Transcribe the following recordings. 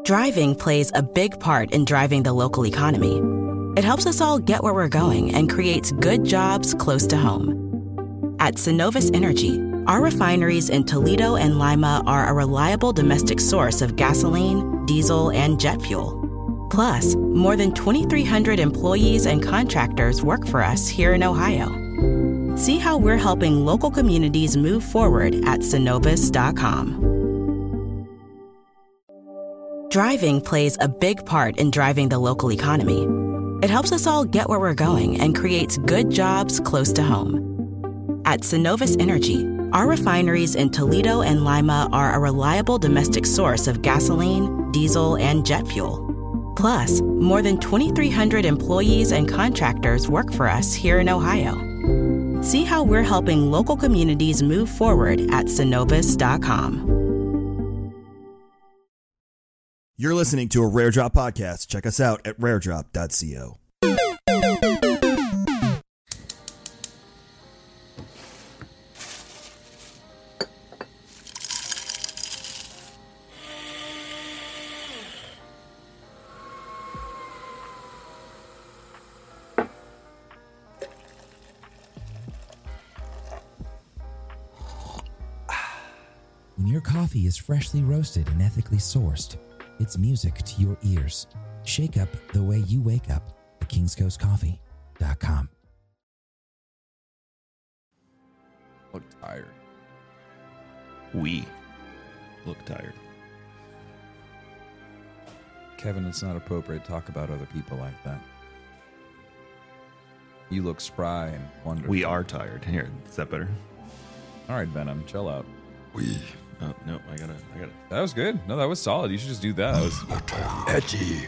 Driving plays a big part in driving the local economy. It helps us all get where we're going and creates good jobs close to home. At Synovus Energy, our refineries in Toledo and Lima are a reliable domestic source of gasoline, diesel, and jet fuel. Plus, more than 2,300 employees and contractors work for us here in Ohio. See how we're helping local communities move forward at Synovus.com. Driving plays a big part in driving the local economy. It helps us all get where we're going and creates good jobs close to home. At Synovus Energy, our refineries in Toledo and Lima are a reliable domestic source of gasoline, diesel, and jet fuel. Plus, more than 2,300 employees and contractors work for us here in Ohio. See how we're helping local communities move forward at Synovus.com. You're listening to a Rare Drop podcast. Check us out at raredrop.co. When your coffee is freshly roasted and ethically sourced, it's music to your ears. Shake up the way you wake up at kingscoastcoffee.com. Look tired. We look tired. Kevin, it's not appropriate to talk about other people like that. You look spry and wonderful. We are tired. Here, is that better? All right, Venom, chill out. Oh, no, I gotta. That was good. No, that was solid. You should just do that. That was Eddie,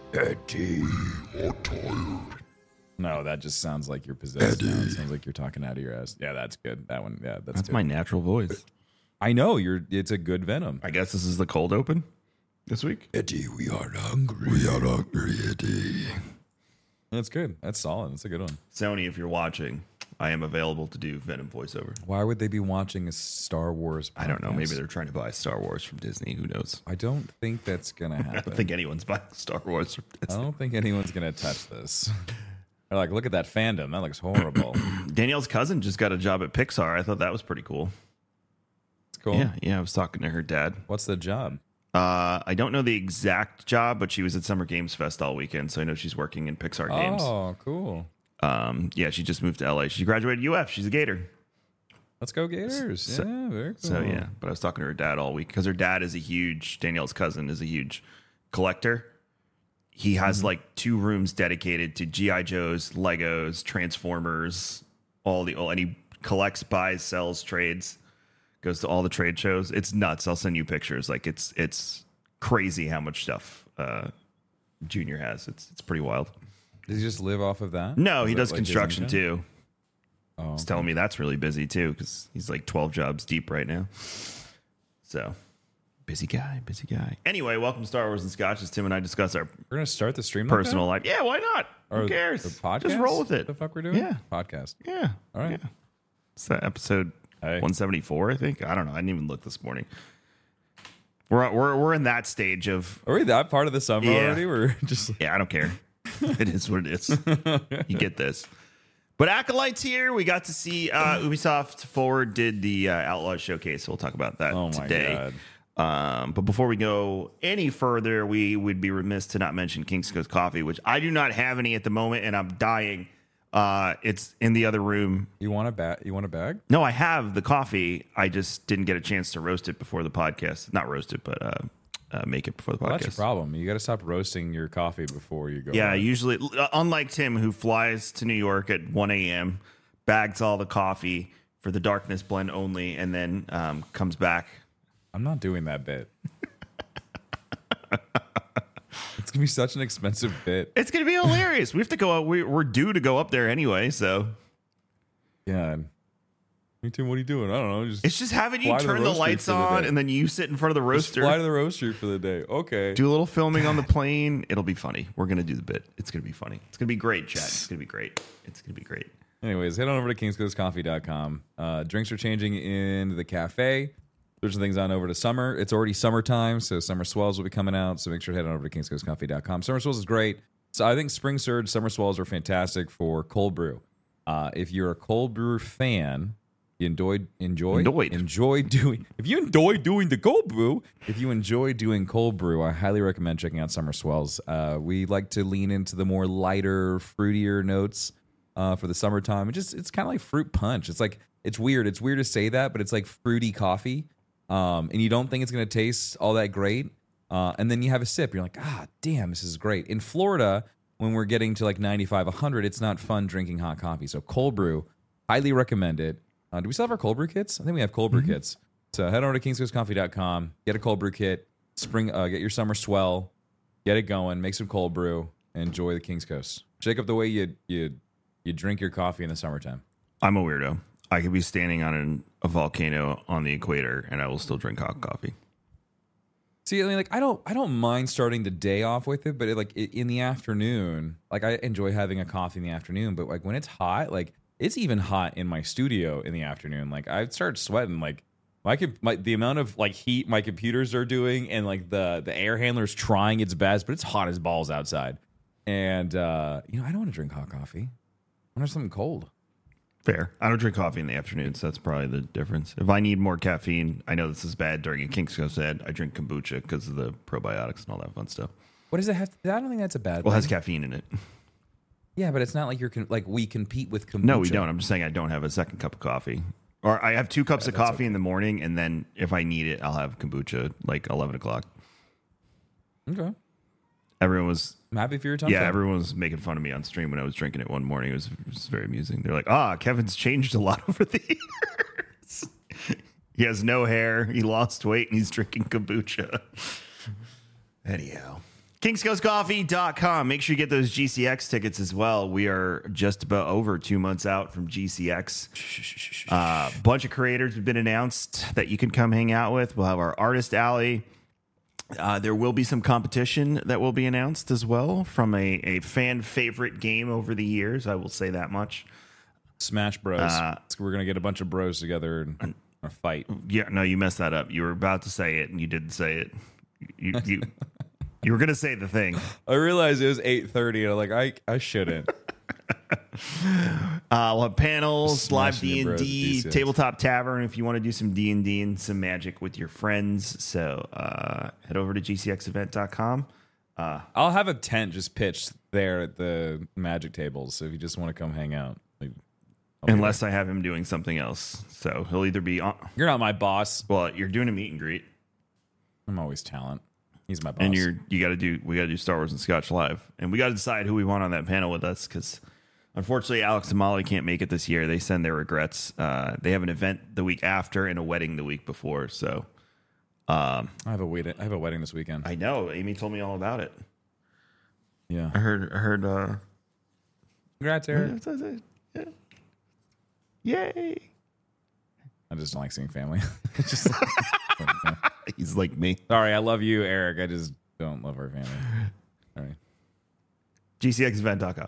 I'm tired. No, that just sounds like you're possessed. Now. It sounds like you're talking out of your ass. Yeah, that's good. That one, yeah, that's good. my natural voice. I know it's a good Venom. I guess this is the cold open this week. Eddie, we are hungry. We are hungry, Eddie. That's good. That's solid. That's a good one. Sony, if you're watching, I am available to do Venom voiceover. Why would they be watching a Star Wars podcast? I don't know. Maybe they're trying to buy Star Wars from Disney. Who knows? I don't think that's going to happen. I don't think anyone's buying Star Wars from Disney. I don't think anyone's going to touch this. They're like, look at that fandom. That looks horrible. Danielle's cousin just got a job at Pixar. I thought that was pretty cool. It's cool. Yeah. I was talking to her dad. What's the job? I don't know the exact job, but she was at Summer Games Fest all weekend, so I know she's working in Pixar games. Oh, cool. Yeah, she just moved to LA. She graduated UF. She's a Gator. Let's go Gators. Yeah, very cool. So, yeah, but I was talking to her dad all week because her dad is Danielle's cousin is a huge collector. He has like 2 rooms dedicated to G.I. Joes, Legos, Transformers, and he collects, buys, sells, trades, goes to all the trade shows. It's nuts. I'll send you pictures. Like it's crazy how much stuff Junior has. It's pretty wild. Does he just live off of that? No, he Is does that like construction Disney too. Oh, He's telling me that's really busy too because he's like 12 jobs deep right now. So busy guy. Anyway, welcome to Star Wars and Scotch as Tim and I discuss our We're gonna start the stream. personal like life. Yeah, why not? Or Who cares? The podcast? Just roll with it. The fuck we're doing? Yeah. Podcast. Yeah. All right. Yeah. It's that episode 174, I think. I don't know. I didn't even look this morning. We're in that stage of. Are we that part of the summer Yeah. already? We're just. Yeah, I don't care. It is what it is. You get this. But Acolyte's here. We got to see Ubisoft Forward did the Outlaw Showcase. We'll talk about that today. But before we go any further, we would be remiss to not mention King's Coast Coffee, which I do not have any at the moment, and I'm dying. It's in the other room. You want a bag? You want a bag? No, I have the coffee. I just didn't get a chance to roast it before the podcast. Not roast it, but make it before the podcast. Well, that's your problem. You got to stop roasting your coffee before you go. Yeah, out. usually, unlike Tim, who flies to New York at 1 a.m., bags all the coffee for the darkness blend only, and then comes back. I'm not doing that bit. It's gonna be such an expensive bit. It's gonna be hilarious. We have to go out. We're due to go up there anyway, so yeah. Me too. What are you doing? I don't know. It's just having you turn the lights on and then you sit in front of the roaster. Just fly to the roaster for the day. Okay. Do a little filming on the plane. It'll be funny. We're gonna do the bit. It's gonna be funny. It's gonna be great, chat. It's gonna be great. It's gonna be great. Anyways, head on over to kingscoastcoffee.com. Drinks are changing in the cafe. There's some things on over to summer. It's already summertime, so Summer Swells will be coming out. So make sure to head on over to kingscoastcoffee.com. Summer Swells is great. So I think Spring Surge, Summer Swells are fantastic for cold brew. If you're a cold brew fan, you enjoy doing the cold brew. If you enjoy doing cold brew, I highly recommend checking out Summer Swells. We like to lean into the more lighter, fruitier notes for the summertime. It's kind of like fruit punch. It's weird. It's weird to say that, but it's like fruity coffee. And you don't think it's going to taste all that great. And then you have a sip. You're like, damn, this is great. In Florida, when we're getting to like 95, 100, it's not fun drinking hot coffee. So cold brew, highly recommend it. Do we still have our cold brew kits? I think we have cold brew kits. So head over to kingscoastcoffee.com, get a cold brew kit, get your summer swell, get it going, make some cold brew, and enjoy the Kings Coast. Shake up the way you drink your coffee in the summertime. I'm a weirdo. I could be standing on a volcano on the equator, and I will still drink hot coffee. See, I mean, like I don't mind starting the day off with it, but in the afternoon, like I enjoy having a coffee in the afternoon. But like when it's hot, like it's even hot in my studio in the afternoon. Like I start sweating. Like the amount of like heat my computers are doing, and like the air handler's trying its best, but it's hot as balls outside. And I don't want to drink hot coffee. I want something cold. Fair. I don't drink coffee in the afternoon, so that's probably the difference. If I need more caffeine, I know this is bad during a Kings Coast ad, I drink kombucha because of the probiotics and all that fun stuff. What does it have? I don't think that's a bad. Well, it has caffeine in it. Yeah, but it's not like we compete with kombucha. No, we don't. I'm just saying I don't have a second cup of coffee. Or I have 2 cups of coffee in the morning, and then if I need it, I'll have kombucha like 11 o'clock. Okay. Everyone was... I'm happy for your time. Yeah, everyone was making fun of me on stream when I was drinking it one morning. It was very amusing. They're like, Kevin's changed a lot over the years. He has no hair. He lost weight, and he's drinking kombucha. Anyhow. KingsCoastCoffee.com. Make sure you get those GCX tickets as well. We are just about over 2 months out from GCX. Bunch of creators have been announced that you can come hang out with. We'll have our Artist Alley. There will be some competition that will be announced as well from a fan favorite game over the years. I will say that much. Smash Bros. We're going to get a bunch of bros together and fight. Yeah, no, you messed that up. You were about to say it and you didn't say it. You were going to say the thing. I realized it was 8:30 and I'm like, I shouldn't. We'll have panels, live D&D, D&D, tabletop tavern if you want to do some D&D and some magic with your friends. So head over to gcxevent.com. I'll have a tent just pitched there at the magic tables. So if you just want to come hang out. Unless I have him doing something else. So he'll either be on. You're not my boss. Well, you're doing a meet and greet. I'm always talent. He's my boss. And we got to do Star Wars and Scotch Live. And we got to decide who we want on that panel with us because unfortunately Alex and Molly can't make it this year. They send their regrets. They have an event the week after and a wedding the week before. So I have a wedding this weekend. I know. Amy told me all about it. Yeah. I heard congrats, Eric. Yeah. Yay. I just don't like seeing family. He's like me. Sorry, I love you, Eric. I just don't love our family. All right. GCXevent.com.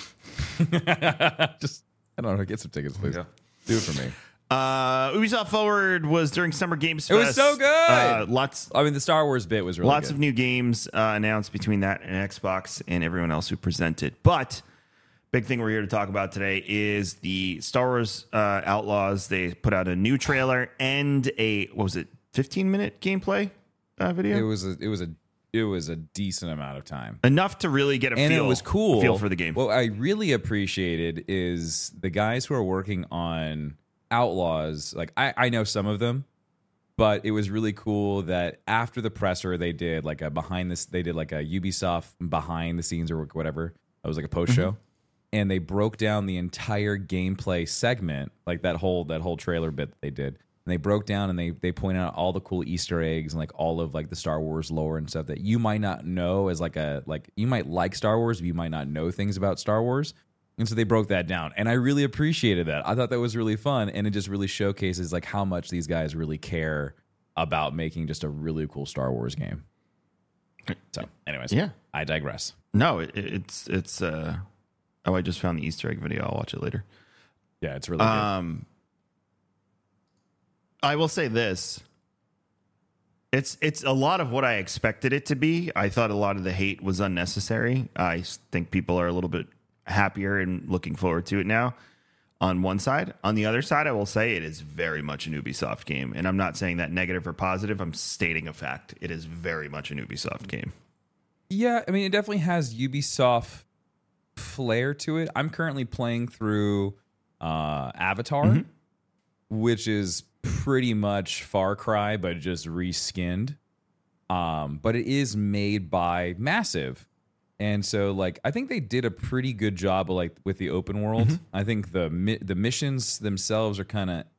Just, I don't know. Get some tickets, please. Yeah. Do it for me. Ubisoft Forward was during Summer Games Fest. It was so good. The Star Wars bit was really lots good. of new games announced between that and Xbox and everyone else who presented. But big thing we're here to talk about today is the Star Wars Outlaws. They put out a new trailer and a 15-minute gameplay video. It was a decent amount of time. Enough to really get a and feel. It was cool. Feel for the game. What I really appreciated is the guys who are working on Outlaws. Like I know some of them, but it was really cool that after the presser they did like a Ubisoft behind the scenes or whatever. It was like a post show. And they broke down the entire gameplay segment, like that whole trailer bit that they did. And they broke down and they point out all the cool Easter eggs and like all of like the Star Wars lore and stuff that you might not know as you might like Star Wars, but you might not know things about Star Wars. And so they broke that down. And I really appreciated that. I thought that was really fun. And it just really showcases like how much these guys really care about making just a really cool Star Wars game. So anyways, yeah, I digress. No, it's I just found the Easter egg video. I'll watch it later. Yeah, it's really good. I will say this. It's a lot of what I expected it to be. I thought a lot of the hate was unnecessary. I think people are a little bit happier and looking forward to it now on one side. On the other side, I will say it is very much an Ubisoft game. And I'm not saying that negative or positive. I'm stating a fact. It is very much an Ubisoft game. Yeah, I mean, it definitely has Ubisoft flair to it. I'm currently playing through Avatar, which is pretty much Far Cry, but just reskinned. But it is made by Massive. And so, like, I think they did a pretty good job of, like, with the open world. I think the missions themselves are kind of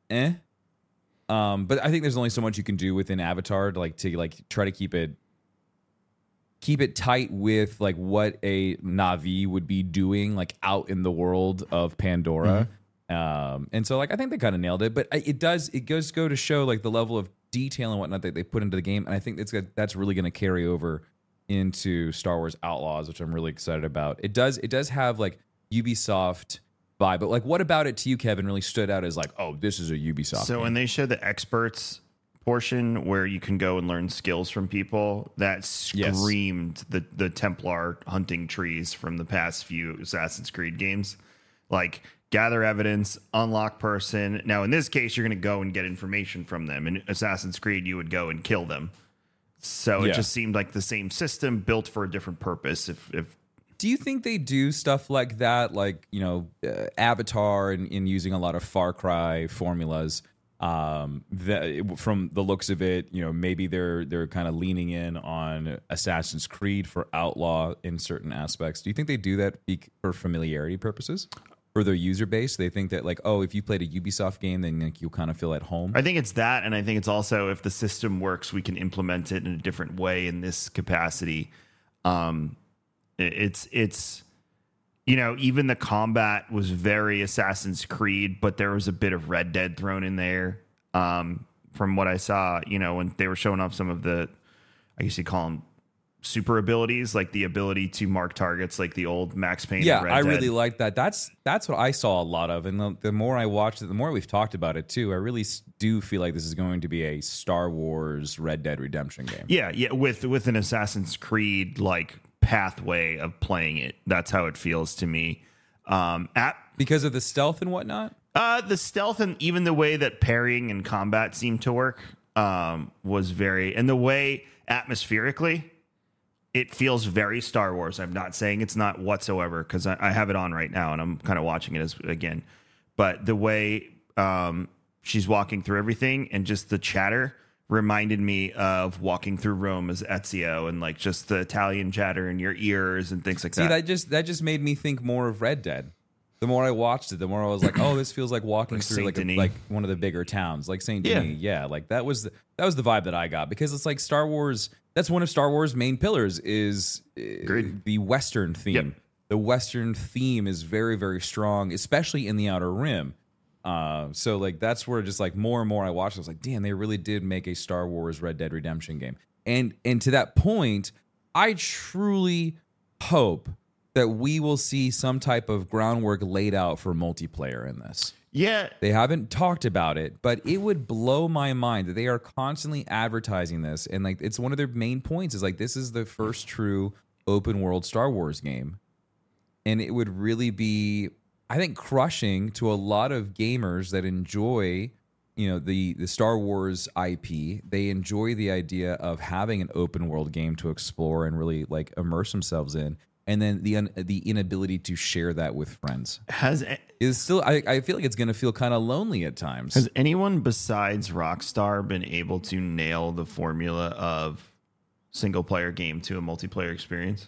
but I think there's only so much you can do within Avatar to try to keep it tight with like what a Na'vi would be doing like out in the world of Pandora. And so, like, I think they kind of nailed it. But it goes go to show like the level of detail and whatnot that they put into the game. And I think that's really going to carry over into Star Wars Outlaws, which I'm really excited about. It does have like Ubisoft vibe, but like, what about it to you, Kevin, really stood out as like, oh, this is a Ubisoft So game? when they showed the experts portion where you can go and learn skills from people, that screamed the Templar hunting trees from the past few Assassin's Creed games. Like, gather evidence, unlock person. Now, in this case, you're going to go and get information from them. In Assassin's Creed, you would go and kill them. So it just seemed like the same system built for a different purpose. If Do you think they do stuff like that, like, you know, Avatar and using a lot of Far Cry formulas? From the looks of it, you know, maybe they're kind of leaning in on Assassin's Creed for Outlaw in certain aspects. Do you think they do that for familiarity purposes? For their user base, they think that like, oh, if you played a Ubisoft game, then like you'll kind of feel at home. I think it's that, and I think it's also if the system works, we can implement it in a different way in this capacity. It's you know, even the combat was very Assassin's Creed, but there was a bit of Red Dead thrown in there. From what I saw, you know, when they were showing off some of the, I guess you call them super abilities, like the ability to mark targets like the old Max Payne. Yeah, Red I Dead. really like that. That's what I saw a lot of, and the more I watched it, the more we've talked about it too. I really do feel like this is going to be a Star Wars Red Dead Redemption game. Yeah, with an Assassin's Creed like pathway of playing it. That's how it feels to me. Because of the stealth and whatnot. The stealth and even the way that parrying and combat seemed to work was very, and the way atmospherically it feels very Star Wars. I'm not saying it's not whatsoever because I have it on right now and I'm kind of watching it again. But the way she's walking through everything and just the chatter reminded me of walking through Rome as Ezio and like just the Italian chatter in your ears and things like that. See, that just made me think more of Red Dead. The more I watched it, the more I was like, oh, this feels like walking through like one of the bigger towns, like Saint Denis. Yeah, like that was the vibe that I got because it's like Star Wars. That's one of Star Wars' main pillars is the Western theme. Yep. The Western theme is very, very strong, especially in the Outer Rim. So like that's where just like more and more I watched, I was like, damn, they really did make a Star Wars Red Dead Redemption game. And to that point, I truly hope that we will see some type of groundwork laid out for multiplayer in this. Yeah. They haven't talked about it, but it would blow my mind that they are constantly advertising this. And like, it's one of their main points is like, this is the first true open world Star Wars game. And it would really be, I think, crushing to a lot of gamers that enjoy, you know, the Star Wars IP. They enjoy the idea of having an open world game to explore and really like immerse themselves in. And then the inability to share that with friends is still. I feel like it's going to feel kind of lonely at times. Has anyone besides Rockstar been able to nail the formula of single player game to a multiplayer experience?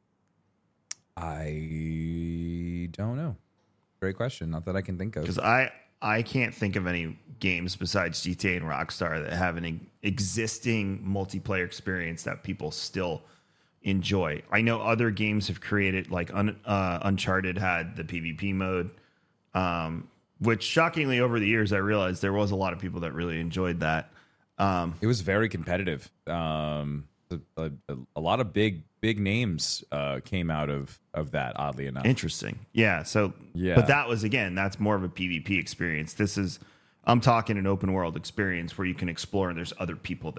I don't know. Great question. Not that I can think of. Because I can't think of any games besides GTA and Rockstar that have an existing multiplayer experience that people still enjoy. I know other games have created, like Uncharted had the PvP mode, which shockingly over the years I realized there was a lot of people that really enjoyed that. It was very competitive. A lot of big names came out of that, oddly enough. Interesting. Yeah. So, yeah. But that was, again, that's more of a PvP experience. I'm talking an open world experience where you can explore and there's other people there.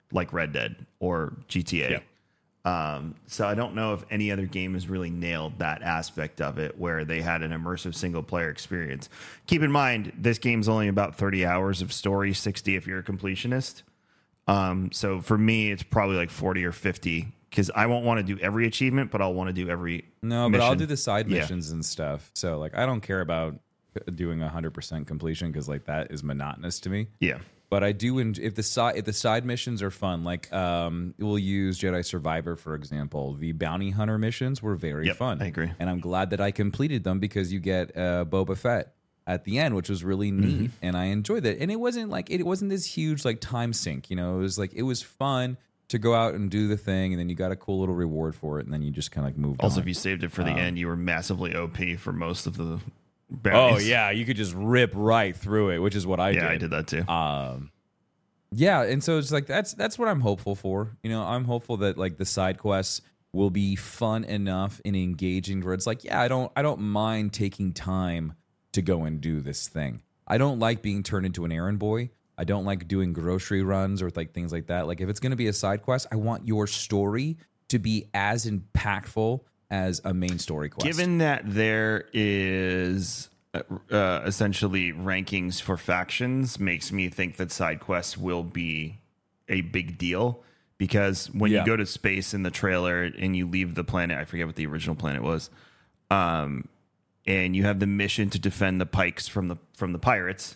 like Red Dead or GTA. So I don't know if any other game has really nailed that aspect of it where they had an immersive single player experience. Keep in mind, this game's only about 30 hours of story, 60 if you're a completionist. So for me, it's probably like 40 or 50 because I won't want to do every achievement, but I'll want to do every mission. But I'll do the side missions and stuff. So like I don't care about doing 100% completion because like that is monotonous to me. Yeah. But I do if the side missions are fun, like we'll use Jedi Survivor for example. The bounty hunter missions were very fun. I agree, and I'm glad that I completed them because you get Boba Fett at the end, which was really neat, and I enjoyed that. And it wasn't this huge like time sink, you know. It was fun to go out and do the thing, and then you got a cool little reward for it, and then you just kind of like moved on. Also, if you saved it for the end, you were massively OP for most of the bounties. Oh yeah, you could just rip right through it, which is what I did. Yeah, I did that too. Yeah, and so it's like that's what I'm hopeful for. You know, I'm hopeful that like the side quests will be fun enough and engaging where it's like, yeah, I don't mind taking time to go and do this thing. I don't like being turned into an errand boy. I don't like doing grocery runs or like things like that. Like if it's going to be a side quest, I want your story to be as impactful as a main story quest. Given that there is essentially rankings for factions, makes me think that side quests will be a big deal because when you go to space in the trailer and you leave the planet, I forget what the original planet was, and you have the mission to defend the Pikes from the pirates.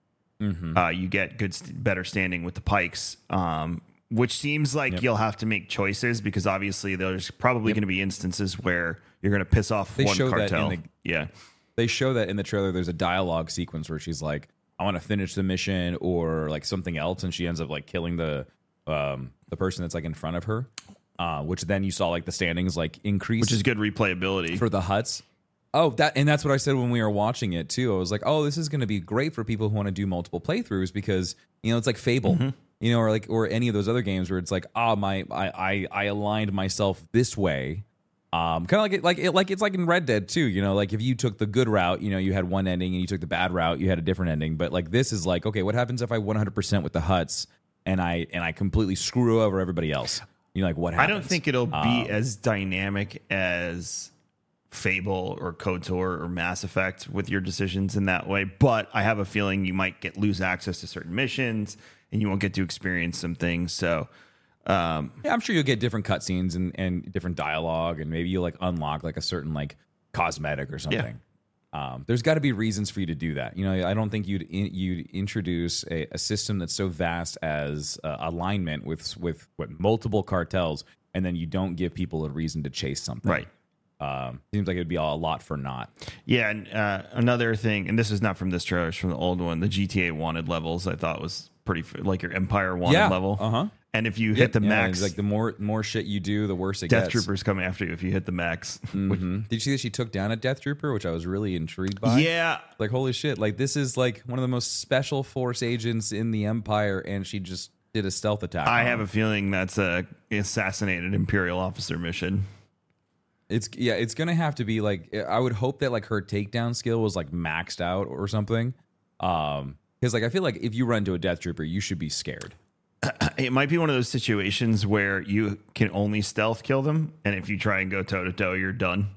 You get better standing with the Pikes, which seems like you'll have to make choices because obviously there's probably going to be instances where you're going to piss off one cartel. They show that in the trailer. There's a dialogue sequence where she's like, I want to finish the mission or like something else. And she ends up like killing the person that's like in front of her, which then you saw like the standings like increase. Which is good replayability. For the Hutts. Oh, that's what I said when we were watching it too. I was like, oh, this is going to be great for people who want to do multiple playthroughs because, you know, it's like Fable, you know, or any of those other games where it's like, I aligned myself this way. Kind of like it's like in Red Dead too, you know, like if you took the good route, you know, you had one ending and you took the bad route, you had a different ending. But like this is like, okay, what happens if I 100% with the Hutts and I completely screw over everybody else? You know, like what happens? I don't think it'll be as dynamic as Fable or KOTOR or Mass Effect with your decisions in that way, but I have a feeling you might lose access to certain missions and you won't get to experience some things. So yeah, I'm sure you'll get different cutscenes and different dialogue, and maybe you'll like unlock like a certain like cosmetic or something. There's got to be reasons for you to do that. You know, I don't think you'd introduce a system that's so vast as alignment with multiple cartels, and then you don't give people a reason to chase something. Right. Seems like it'd be a lot for naught. Yeah, and another thing, and this is not from this trailer, it's from the old one. The GTA Wanted levels, I thought was pretty like your Empire Wanted level. And if you hit the max, like the more shit you do, the worse it gets. gets. Death Troopers coming after you if you hit the max. Did you see that she took down a Death Trooper, which I was really intrigued by? Yeah, like holy shit! Like this is like one of the most special force agents in the Empire, and she just did a stealth attack. I have a feeling that's a assassinated Imperial officer mission. It's gonna have to be like, I would hope that like her takedown skill was like maxed out or something. Because like I feel like if you run to a Death Trooper, you should be scared. It might be one of those situations where you can only stealth kill them, and if you try and go toe to toe, you're done.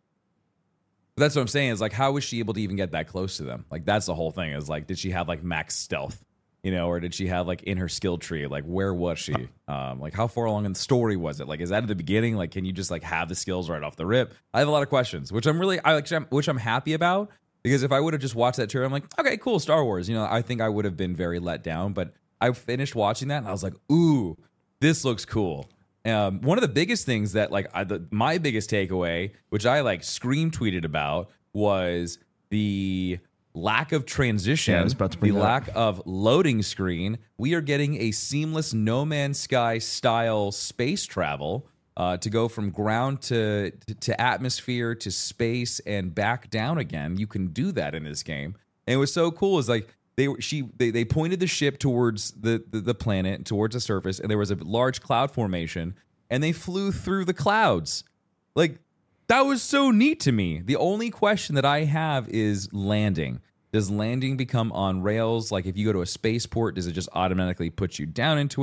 That's what I'm saying. Is like, how was she able to even get that close to them? Like that's the whole thing. Is like, did she have like max stealth? You know, or did she have like in her skill tree? Like, where was she? Like, how far along in the story was it? Like, is that at the beginning? Like, can you just like have the skills right off the rip? I have a lot of questions, which I'm happy about, because if I would have just watched that trailer, I'm like, okay, cool, Star Wars. You know, I think I would have been very let down. But I finished watching that and I was like, ooh, this looks cool. One of the biggest things that like my biggest takeaway, which I like scream tweeted about, was the lack of transition, I was about to bring the that lack of loading screen. We are getting a seamless No Man's Sky style space travel to go from ground to atmosphere to space and back down again. You can do that in this game, and it was so cool. It's like they pointed the ship towards the planet, towards the surface, and there was a large cloud formation, and they flew through the clouds. Like, that was so neat to me. The only question that I have is landing. Does landing become on rails? Like if you go to a spaceport, does it just automatically put you down into it?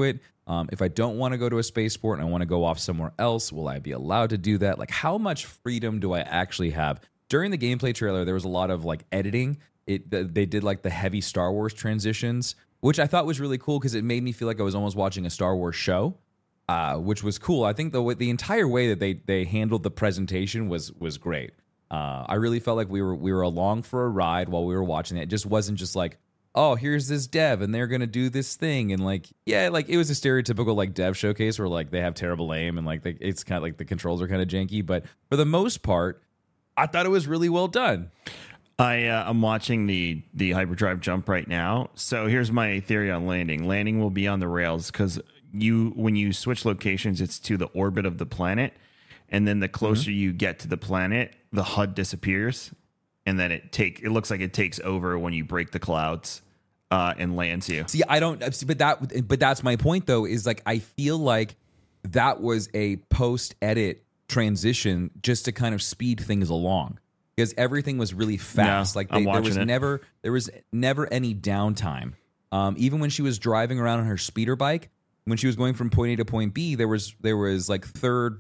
If I don't want to go to a spaceport and I want to go off somewhere else, will I be allowed to do that? Like, how much freedom do I actually have? During the gameplay trailer, there was a lot of like editing. They did like the heavy Star Wars transitions, which I thought was really cool because it made me feel like I was almost watching a Star Wars show, which was cool. I think the entire way that they handled the presentation was great. I really felt like we were along for a ride while we were watching it. It just wasn't just like, oh, here's this dev and they're gonna do this thing, and like, yeah, like it was a stereotypical like dev showcase where like they have terrible aim and like it's kind of like the controls are kind of janky, but for the most part, I thought it was really well done. I'm watching the hyperdrive jump right now. So here's my theory on landing. Landing will be on the rails because when you switch locations, it's to the orbit of the planet, and then the closer you get to the planet, the HUD disappears, and then it looks like it takes over when you break the clouds and lands you. See, I don't. But that's my point though. Is like I feel like that was a post-edit transition just to kind of speed things along. Because everything was really fast. Yeah, like there was never any downtime. Even when she was driving around on her speeder bike, when she was going from point A to point B, there was like a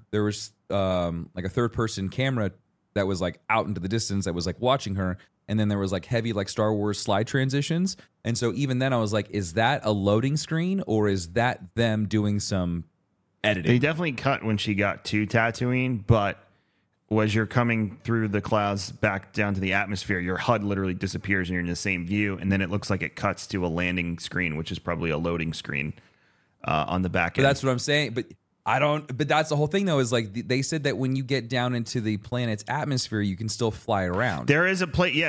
third person camera that was like out into the distance that was like watching her, and then there was like heavy like Star Wars slide transitions. And so even then I was like, is that a loading screen or is that them doing some editing? They definitely cut when she got to Tatooine, but as you're coming through the clouds back down to the atmosphere, your HUD literally disappears and you're in the same view, and then it looks like it cuts to a landing screen, which is probably a loading screen on the back end. But that's what I'm saying. But that's the whole thing though, is like they said that when you get down into the planet's atmosphere, you can still fly around. There is a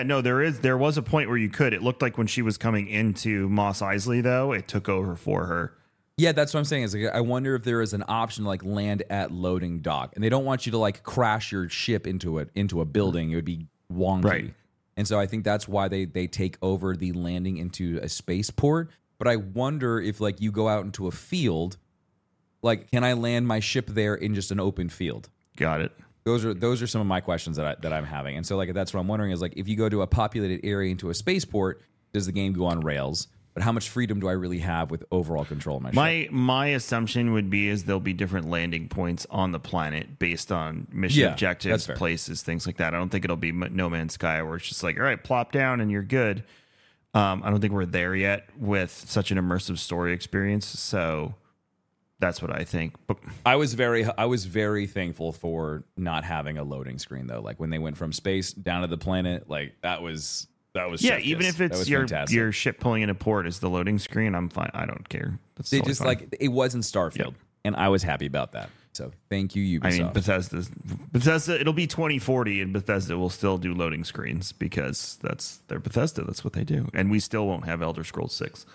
there was a point where you could. It looked like when she was coming into Mos Eisley though, it took over for her. Yeah, that's what I'm saying. Is like, I wonder if there is an option to like land at loading dock, and they don't want you to like crash your ship into a building. It would be wonky, right? And so I think that's why they take over the landing into a spaceport. But I wonder if like you go out into a field, like can I land my ship there in just an open field? Got it. Those are some of my questions that I'm having, and so like that's what I'm wondering is like if you go to a populated area into a spaceport, does the game go on rails? But how much freedom do I really have with overall control of my ship? My assumption would be is there'll be different landing points on the planet based on mission objectives, places, things like that. I don't think it'll be No Man's Sky where it's just like, all right, plop down and you're good. I don't think we're there yet with such an immersive story experience. So that's what I think. But I was very thankful for not having a loading screen though. Like when they went from space down to the planet, like that was yeah. Even if it's your ship pulling in a port is the loading screen, I'm fine. I don't care. That's they totally just fine. Like it wasn't Starfield, and I was happy about that. So thank you, Ubisoft. I mean, Bethesda. It'll be 2040, and Bethesda will still do loading screens because they're Bethesda. That's what they do, and we still won't have Elder Scrolls 6.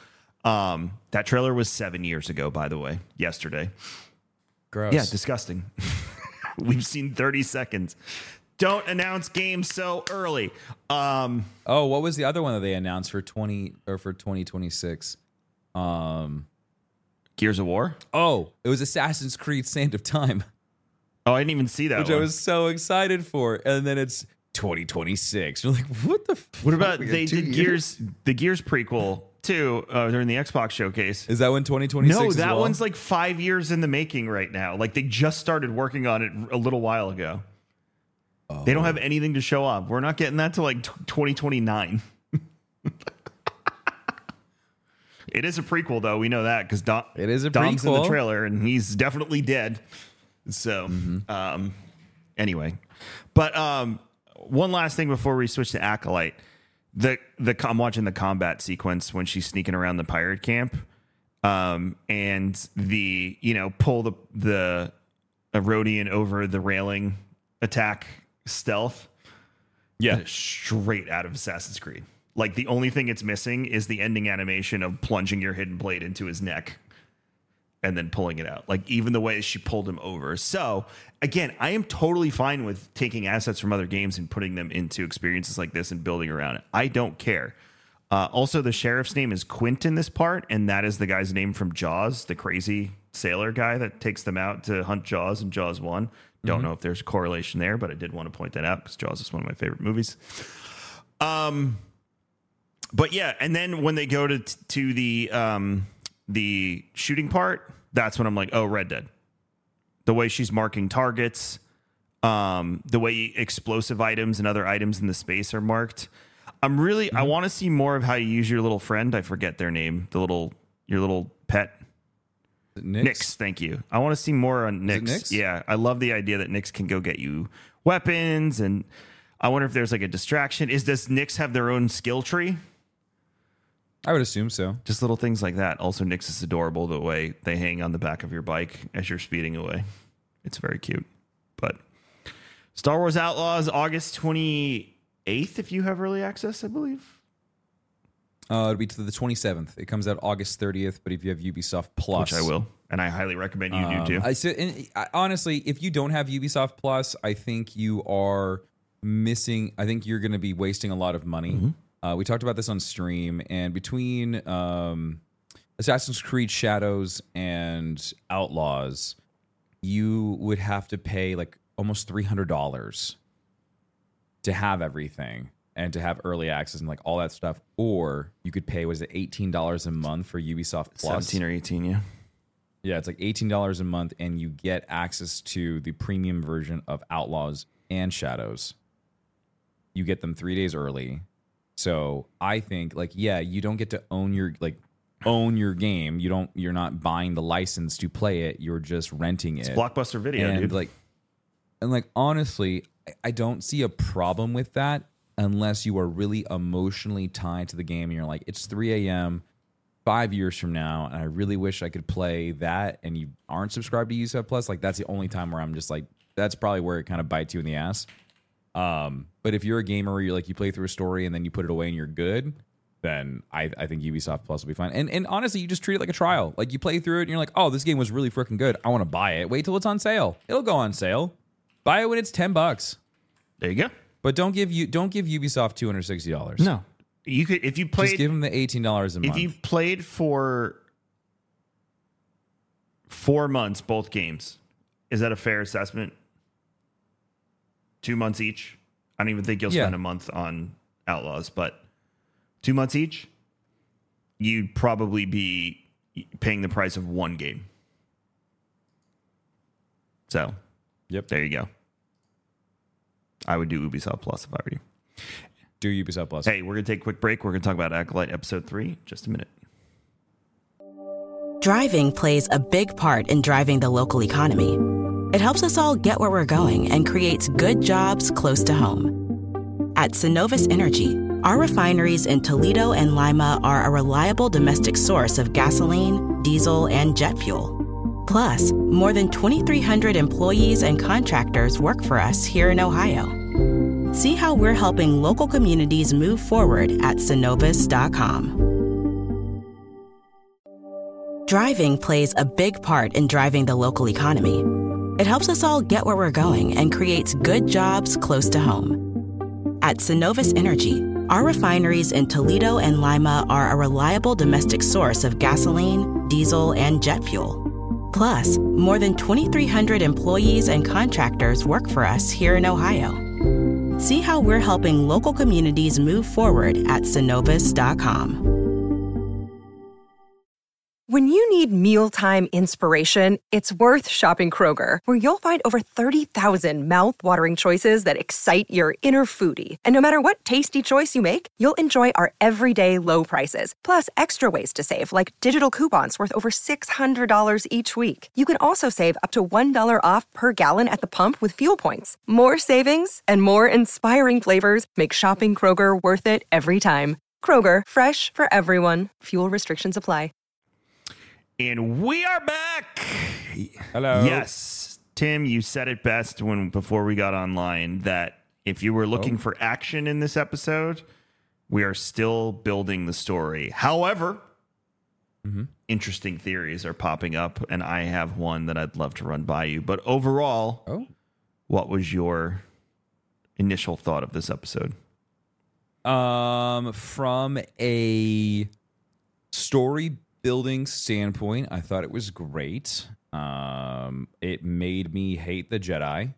That trailer was 7 years ago, by the way. Yesterday. Gross. Yeah, disgusting. We've seen 30 seconds. Don't announce games so early. What was the other one that they announced for 2026? Gears of War? Oh, it was Assassin's Creed Sand of Time. Oh, I didn't even see that which one. I was so excited for. And then it's 2026. You're like, what the fuck? What about they did the Gears prequel too during the Xbox showcase? Is that when 2026 No, as that well? one's like 5 years in the making right now. Like they just started working on it a little while ago. Oh. They don't have anything to show off. We're not getting that till like 2029. It is a prequel, though. We know that because it is a Dom's prequel in the trailer, and he's definitely dead. So, anyway, but one last thing before we switch to Acolyte, I'm watching the combat sequence when she's sneaking around the pirate camp, and pull the Rodian over the railing attack stealth. Yeah, straight out of Assassin's Creed. Like the only thing it's missing is the ending animation of plunging your hidden blade into his neck and then pulling it out. Like even the way she pulled him over. So again, I am totally fine with taking assets from other games and putting them into experiences like this and building around it. I don't care. Also, the sheriff's name is Quint in this part, and that is the guy's name from Jaws, the crazy sailor guy that takes them out to hunt Jaws in Jaws 1. Don't know if there's a correlation there, but I did want to point that out because Jaws is one of my favorite movies. But yeah, and then when they go to the shooting part, that's when I'm like, oh, Red Dead. The way she's marking targets, the way explosive items and other items in the space are marked. I want to see more of how you use your little friend. I forget their name. Your little pet. Nyx, thank you. I want to see more on Nyx. Yeah, I love the idea that Nyx can go get you weapons, and I wonder if there's like a distraction. Does Nyx have their own skill tree? I would assume so. Just little things like that. Also, Nyx is adorable the way they hang on the back of your bike as you're speeding away. It's very cute. But Star Wars Outlaws, August 28th, if you have early access, I believe. It'll be to the 27th. It comes out August 30th, but if you have Ubisoft Plus... Which I will. And I highly recommend you do too. Honestly, if you don't have Ubisoft Plus, I think you are missing... I think you're going to be wasting a lot of money. Mm-hmm. We talked about this on stream, and between Assassin's Creed Shadows and Outlaws, you would have to pay like almost $300 to have everything and to have early access and like all that stuff. Or you could pay, was it $18 a month for Ubisoft Plus? 17 or 18, yeah. Yeah, it's like $18 a month, and you get access to the premium version of Outlaws and Shadows. You get them 3 days early. So I think, like, yeah, you don't get to own your game. You're not buying the license to play it. You're just renting it. It's Blockbuster Video, and dude. Like honestly, I don't see a problem with that unless you are really emotionally tied to the game and you're like, it's 3 a.m. 5 years from now, and I really wish I could play that, and you aren't subscribed to Ubisoft Plus. Like, that's the only time where I'm just like, that's probably where it kind of bites you in the ass. But if you're a gamer where you play through a story and then you put it away and you're good, then I think Ubisoft Plus will be fine. And honestly, you just treat it like a trial. Like, you play through it and you're like, oh, this game was really freaking good. I want to buy it. Wait till it's on sale. It'll go on sale. Buy it when it's $10. There you go. But don't give Ubisoft $260. No. You could, if you played, just give them the $18 a month. If you played for 4 months, both games, is that a fair assessment? 2 months each. I don't even think you'll spend a month on Outlaws, but 2 months each, you'd probably be paying the price of one game. So, yep, there you go. I would do Ubisoft Plus if I were you. Do Ubisoft Plus. Hey, we're going to take a quick break. We're going to talk about Acolyte Episode 3 in just a minute. Driving plays a big part in driving the local economy. It helps us all get where we're going and creates good jobs close to home. At Synovus Energy, our refineries in Toledo and Lima are a reliable domestic source of gasoline, diesel, and jet fuel. Plus, more than 2,300 employees and contractors work for us here in Ohio. See how we're helping local communities move forward at Synovus.com. Driving plays a big part in driving the local economy. It helps us all get where we're going and creates good jobs close to home. At Synovus Energy, our refineries in Toledo and Lima are a reliable domestic source of gasoline, diesel, and jet fuel. Plus, more than 2,300 employees and contractors work for us here in Ohio. See how we're helping local communities move forward at Synovus.com. When you need mealtime inspiration, it's worth shopping Kroger, where you'll find over 30,000 mouth-watering choices that excite your inner foodie. And no matter what tasty choice you make, you'll enjoy our everyday low prices, plus extra ways to save, like digital coupons worth over $600 each week. You can also save up to $1 off per gallon at the pump with fuel points. More savings and more inspiring flavors make shopping Kroger worth it every time. Kroger, fresh for everyone. Fuel restrictions apply. And we are back. Hello. Yes, Tim, you said it best before we got online that if you were looking for action in this episode, we are still building the story. However, interesting theories are popping up, and I have one that I'd love to run by you. But overall, what was your initial thought of this episode? From a story building standpoint, I thought it was great. It made me hate the Jedi.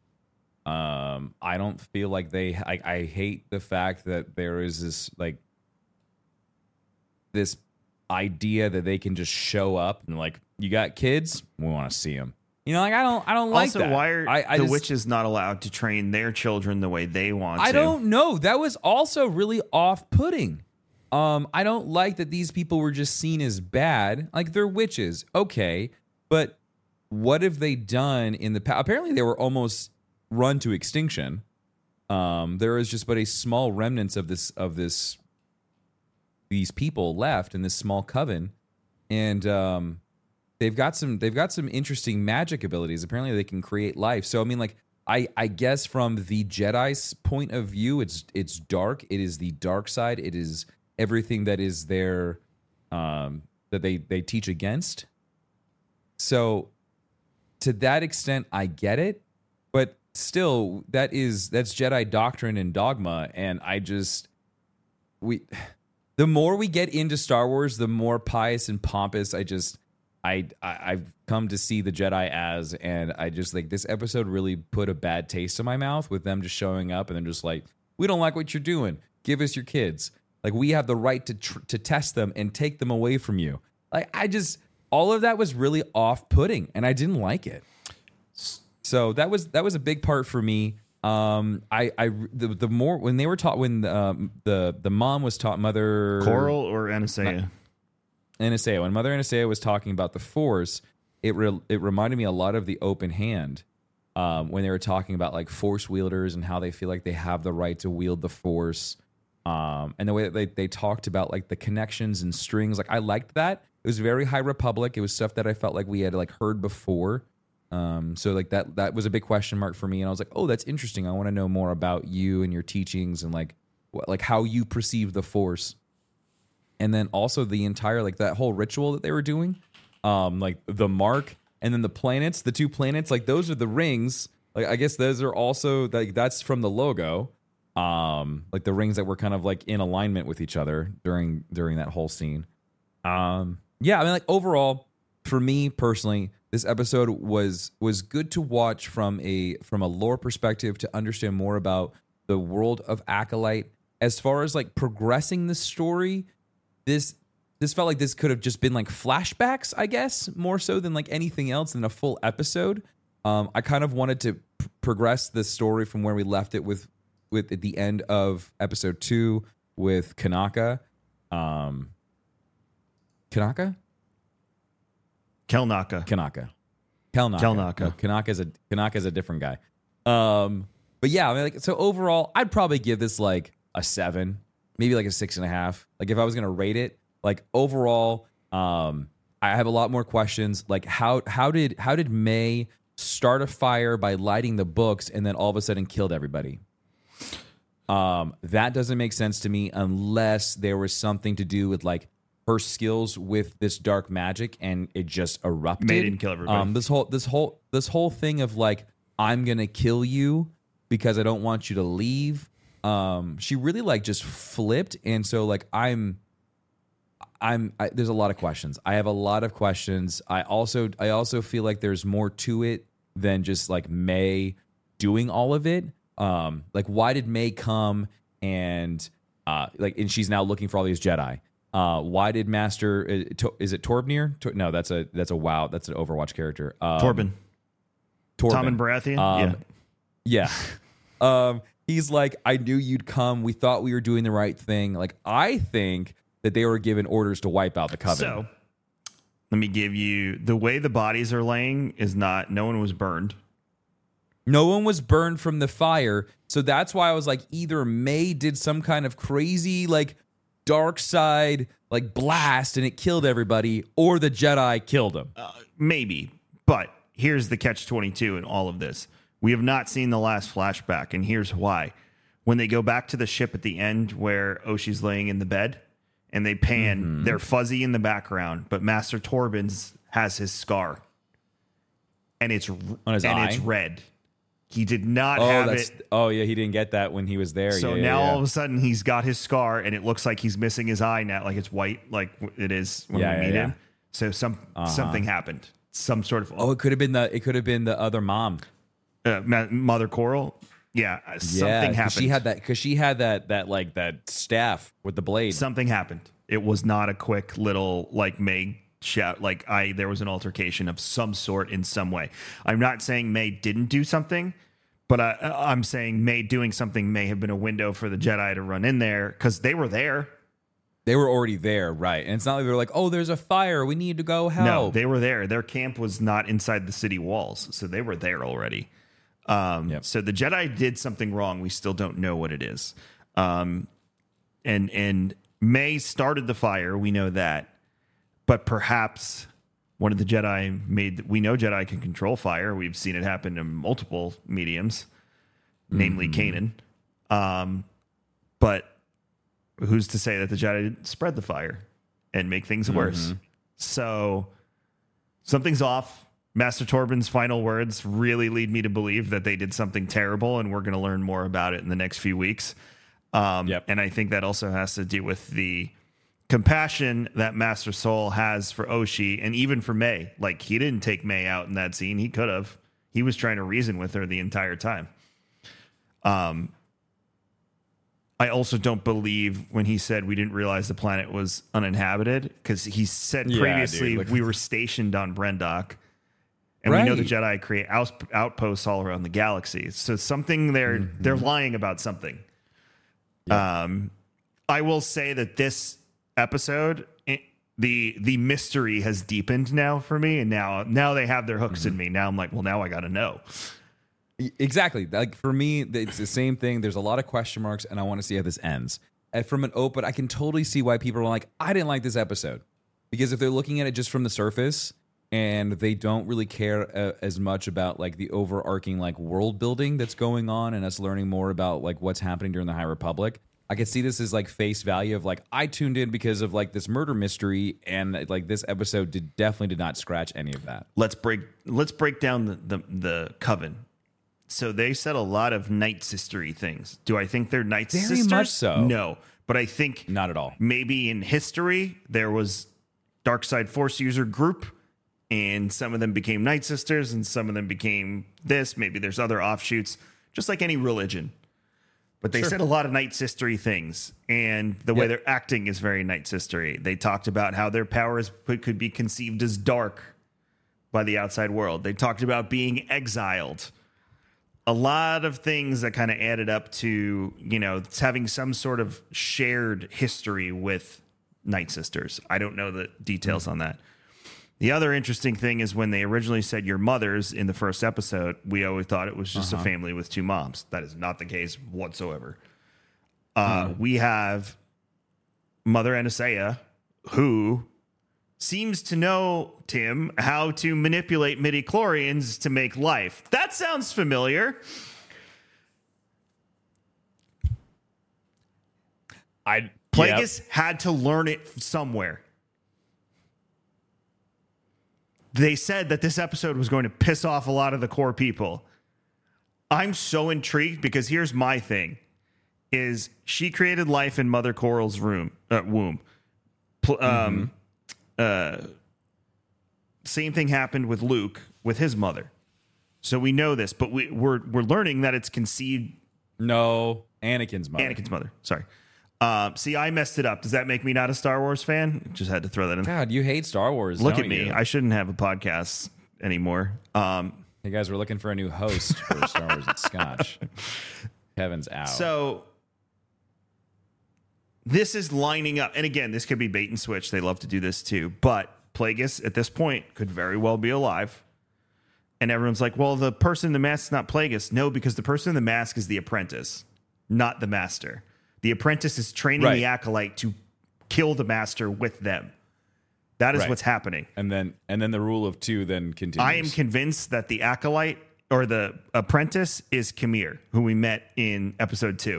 I don't feel like I hate the fact that there is this idea that they can just show up and like, you got kids, we want to see them. You know, like I don't like also, that. why are the witches not allowed to train their children the way they want to? I don't know. That was also really off-putting. I don't like that these people were just seen as bad. Like, they're witches, okay, but what have they done in the past? Apparently, they were almost run to extinction. There is just but a small remnants of these people left in this small coven, and they've got some interesting magic abilities. Apparently, they can create life. So, I mean, like, I guess from the Jedi's point of view, it's dark. It is the dark side. It is everything that is there that they teach against. So, to that extent, I get it, but still, that's Jedi doctrine and dogma, and the more we get into Star Wars, the more pious and pompous I've come to see the Jedi as, and I just like this episode really put a bad taste in my mouth with them just showing up and then just like, we don't like what you're doing. Give us your kids. Like, we have the right to test them and take them away from you. Like, all of that was really off-putting, and I didn't like it. So that was a big part for me. The more when they were taught, when the mom was taught, Mother Coral or Anastasia. Anastasia. When Mother Anastasia was talking about the Force, it reminded me a lot of the Open Hand, when they were talking about like Force wielders and how they feel like they have the right to wield the Force, and the way that they talked about like the connections and strings. Like, I liked that. It was very High Republic. It was stuff that I felt like we had like heard before. So like that was a big question mark for me, and I was like, oh, that's interesting. I want to know more about you and your teachings and like how you perceive the Force. And then also the entire, like, that whole ritual that they were doing, like the mark and then the planets, the 2 planets, like those are the rings. Like, I guess those are also like, that's from the logo. Like the rings that were kind of like in alignment with each other during that whole scene. Yeah, I mean, like, overall, for me personally, this episode was good to watch from a lore perspective, to understand more about the world of Acolyte. As far as like progressing the story, this felt like this could have just been like flashbacks, I guess, more so than like anything else in a full episode. I kind of wanted to progress the story from where we left it with at the end of episode 2 with Kanaka. Kanaka? Kelnaka. No, Kanaka's a different guy. But yeah, I mean, like, so overall, I'd probably give this like a 7, maybe like a 6.5. Like, if I was gonna rate it, like, overall, I have a lot more questions. Like, how did May start a fire by lighting the books and then all of a sudden killed everybody? That doesn't make sense to me unless there was something to do with like her skills with this dark magic and it just erupted. May didn't kill everybody. This whole thing of like, I'm gonna kill you because I don't want you to leave. She really like just flipped, and so like there's a lot of questions. I have a lot of questions. I also feel like there's more to it than just like May doing all of it. Like, why did May come and and she's now looking for all these Jedi? Why did Master is it Torbnir? No, that's an Overwatch character. Torben. Tommen Baratheon. Yeah. He's like, I knew you'd come. We thought we were doing the right thing. Like, I think that they were given orders to wipe out the Coven. So, let me give you the way the bodies are laying is not. No one was burned. No one was burned from the fire. So that's why I was like, either May did some kind of crazy like dark side like blast and it killed everybody, or the Jedi killed him. Maybe, but here's the catch-22 in all of this. We have not seen the last flashback, and here's why. When they go back to the ship at the end where Oshi's laying in the bed and they pan, they're fuzzy in the background, but Master Torben's has his scar. And it's red. He did not have it. Oh, yeah, he didn't get that when he was there. So now all of a sudden he's got his scar, and it looks like he's missing his eye now, like it's white, like it is when we meet him. So something happened. Some sort of. Oh, it could have been the other mom. Mother Coral. Yeah, something happened. She had that staff with the blade. Something happened. It was not a quick little like May shout, like there was an altercation of some sort in some way. I'm not saying May didn't do something, but I'm saying May doing something may have been a window for the Jedi to run in there because they were there. They were already there, right? And it's not like they're like, oh, there's a fire, we need to go help. No, they were there. Their camp was not inside the city walls, so they were there already. So the Jedi did something wrong. We still don't know what it is. And May started the fire. We know that, but perhaps one of the Jedi we know Jedi can control fire. We've seen it happen in multiple mediums, namely Kanan. But who's to say that the Jedi didn't spread the fire and make things worse? So something's off. Master Torben's final words really lead me to believe that they did something terrible, and we're going to learn more about it in the next few weeks. And I think that also has to do with the compassion that Master Soul has for Oshi and even for May. Like, he didn't take May out in that scene. He could have. He was trying to reason with her the entire time. I also don't believe when he said we didn't realize the planet was uninhabited, because he said previously we were stationed on Brendok. And we know the Jedi create outposts all around the galaxy. So something they're lying about something. I will say that this episode, the mystery has deepened now for me, and now they have their hooks in me. Now I'm like, well, now I got to know. Exactly. Like, for me, it's the same thing. There's a lot of question marks, and I want to see how this ends. And from an open, I can totally see why people are like, I didn't like this episode. Because if they're looking at it just from the surface and they don't really care as much about like the overarching like world building that's going on and us learning more about like what's happening during the High Republic, I could see this as like face value of like, I tuned in because of like this murder mystery, and like this episode definitely did not scratch any of that. Let's break down the Coven. So they said a lot of Night Sistery things. Do I think they're Night Sisters? Very much so. No, but I think not at all. Maybe in history there was dark side Force user group, and some of them became Night Sisters, and some of them became this. Maybe there's other offshoots, just like any religion. But they said a lot of Night Sistery things, and the way they're acting is very Night Sistery. They talked about how their powers could be conceived as dark by the outside world. They talked about being exiled. A lot of things that kind of added up to, having some sort of shared history with Night Sisters. I don't know the details on that. The other interesting thing is when they originally said your mothers in the first episode, we always thought it was just a family with two moms. That is not the case whatsoever. We have Mother Anastasia, who seems to know, Tim, how to manipulate midichlorians to make life. That sounds familiar. Plagueis had to learn it somewhere. They said that this episode was going to piss off a lot of the core people. I'm so intrigued because here's my thing. Is she created life in Mother Coral's womb. Same thing happened with Luke with his mother. So we know this, but we're learning that it's conceived. No, Anakin's mother. Anakin's mother. Sorry. See, I messed it up. Does that make me not a Star Wars fan? Just had to throw that in. God, you hate Star Wars. Look at me. I shouldn't have a podcast anymore. You guys were looking for a new host for Star Wars and Scotch. Kevin's out. So this is lining up. And again, this could be bait and switch. They love to do this too. But Plagueis at this point could very well be alive. And everyone's like, well, the person in the mask is not Plagueis. No, because the person in the mask is the apprentice, not the master. The apprentice is training the acolyte to kill the master with them. That is what's happening. And then the rule of two then continues. I am convinced that the acolyte or the apprentice is Kamir, who we met in episode 2.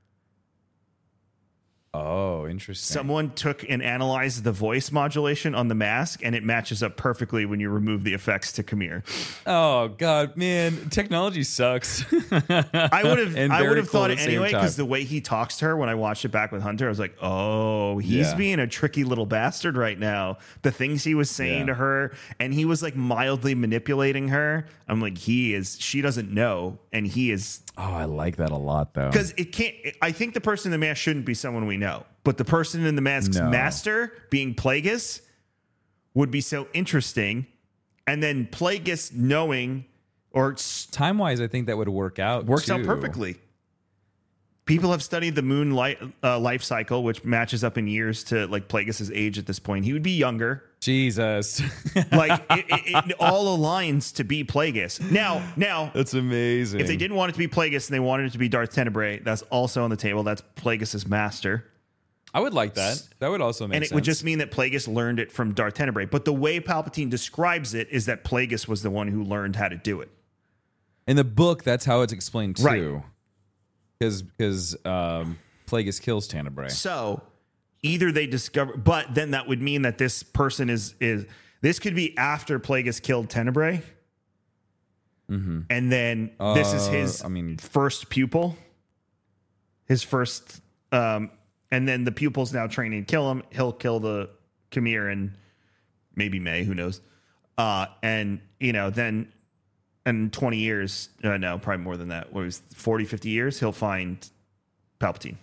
Oh, interesting. Someone took and analyzed the voice modulation on the mask, and it matches up perfectly when you remove the effects to Kamir. Oh God, man, technology sucks. I would have thought it anyway, because the way he talks to her when I watched it back with Hunter, I was like, oh, he's being a tricky little bastard right now. The things he was saying to her, and he was like mildly manipulating her. I'm like, she doesn't know, and he is. Oh, I like that a lot though. Because I think the person in the mask shouldn't be someone we know. know. But the person in the mask's No. master being Plagueis would be so interesting. And then Plagueis knowing or Time wise, I think that would work out. works out too. perfectly. People have studied the moon life cycle, which matches up in years to like Plagueis' age at this point. He would be younger. Jesus. Like it all aligns to be Plagueis. Now, That's amazing. if they didn't want it to be Plagueis and they wanted it to be Darth Tenebrae, that's also on the table. That's Plagueis' master. I would like that. That would also make And sense. it would just mean that Plagueis learned it from Darth Tenebrae. But the way Palpatine describes it is that Plagueis was the one who learned how to do it. In the book, that's how it's explained too. Right. Because Plagueis kills Tenebrae. So either they discover, but then that would mean that this person is this could be after Plagueis killed Tenebrae. Mm-hmm. And then this is his first pupil. His first, and then the pupil's now training to kill him. He'll kill the Khmer and maybe May, who knows? And, then in 20 years, no, probably more than that. What was 40, 50 years? He'll find Palpatine.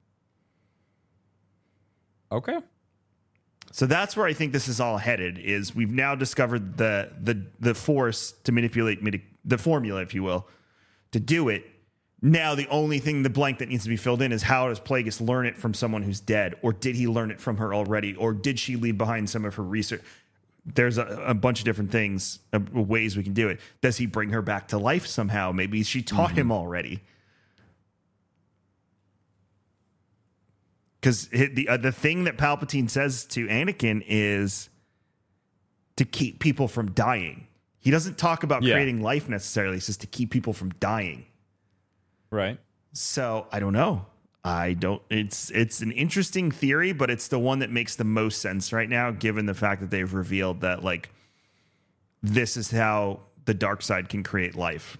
Okay. So that's where I think this is all headed. Is we've now discovered the force to manipulate the formula, if you will, to do it. Now the only thing, the blank that needs to be filled in, is how does Plagueis learn it from someone who's dead, or did he learn it from her already, or did she leave behind some of her research? There's a bunch of different things, ways we can do it. Does he bring her back to life somehow? Maybe she taught him already. Because the thing that Palpatine says to Anakin is to keep people from dying. He doesn't talk about creating life necessarily. He says to keep people from dying. Right. So I don't know. It's an interesting theory, but it's the one that makes the most sense right now, given the fact that they've revealed that like this is how the dark side can create life.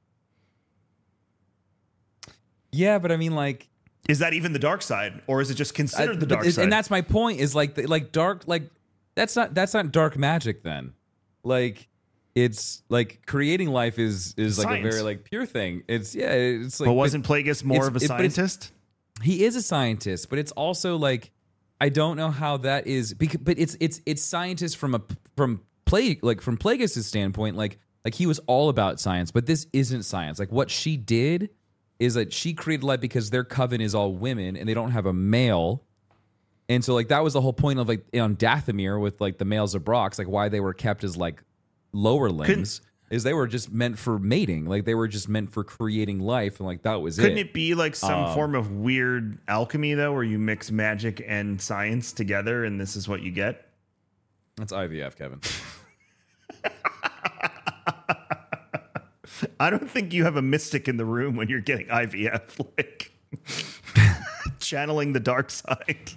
Yeah, but I mean, like, is that even the dark side, or is it just considered the dark side? And that's my point. Is like dark, like that's not dark magic then. Like, it's like creating life is Science. like a very like pure thing. It's like. But wasn't Plagueis more of a scientist? He is a scientist, but it's also like I don't know how that is. But it's scientist from Plagueis' standpoint. Like he was all about science, but this isn't science. Like what she did is that she created life because their coven is all women and they don't have a male. And so like that was the whole point of like on Dathomir with like the males of Brox, like why they were kept as like lower limbs is they were just meant for mating. Like they were just meant for creating life. And like that was Couldn't it be like some form of weird alchemy though, where you mix magic and science together and this is what you get? That's IVF, Kevin. I don't think you have a mystic in the room when you're getting IVF, like channeling the dark side.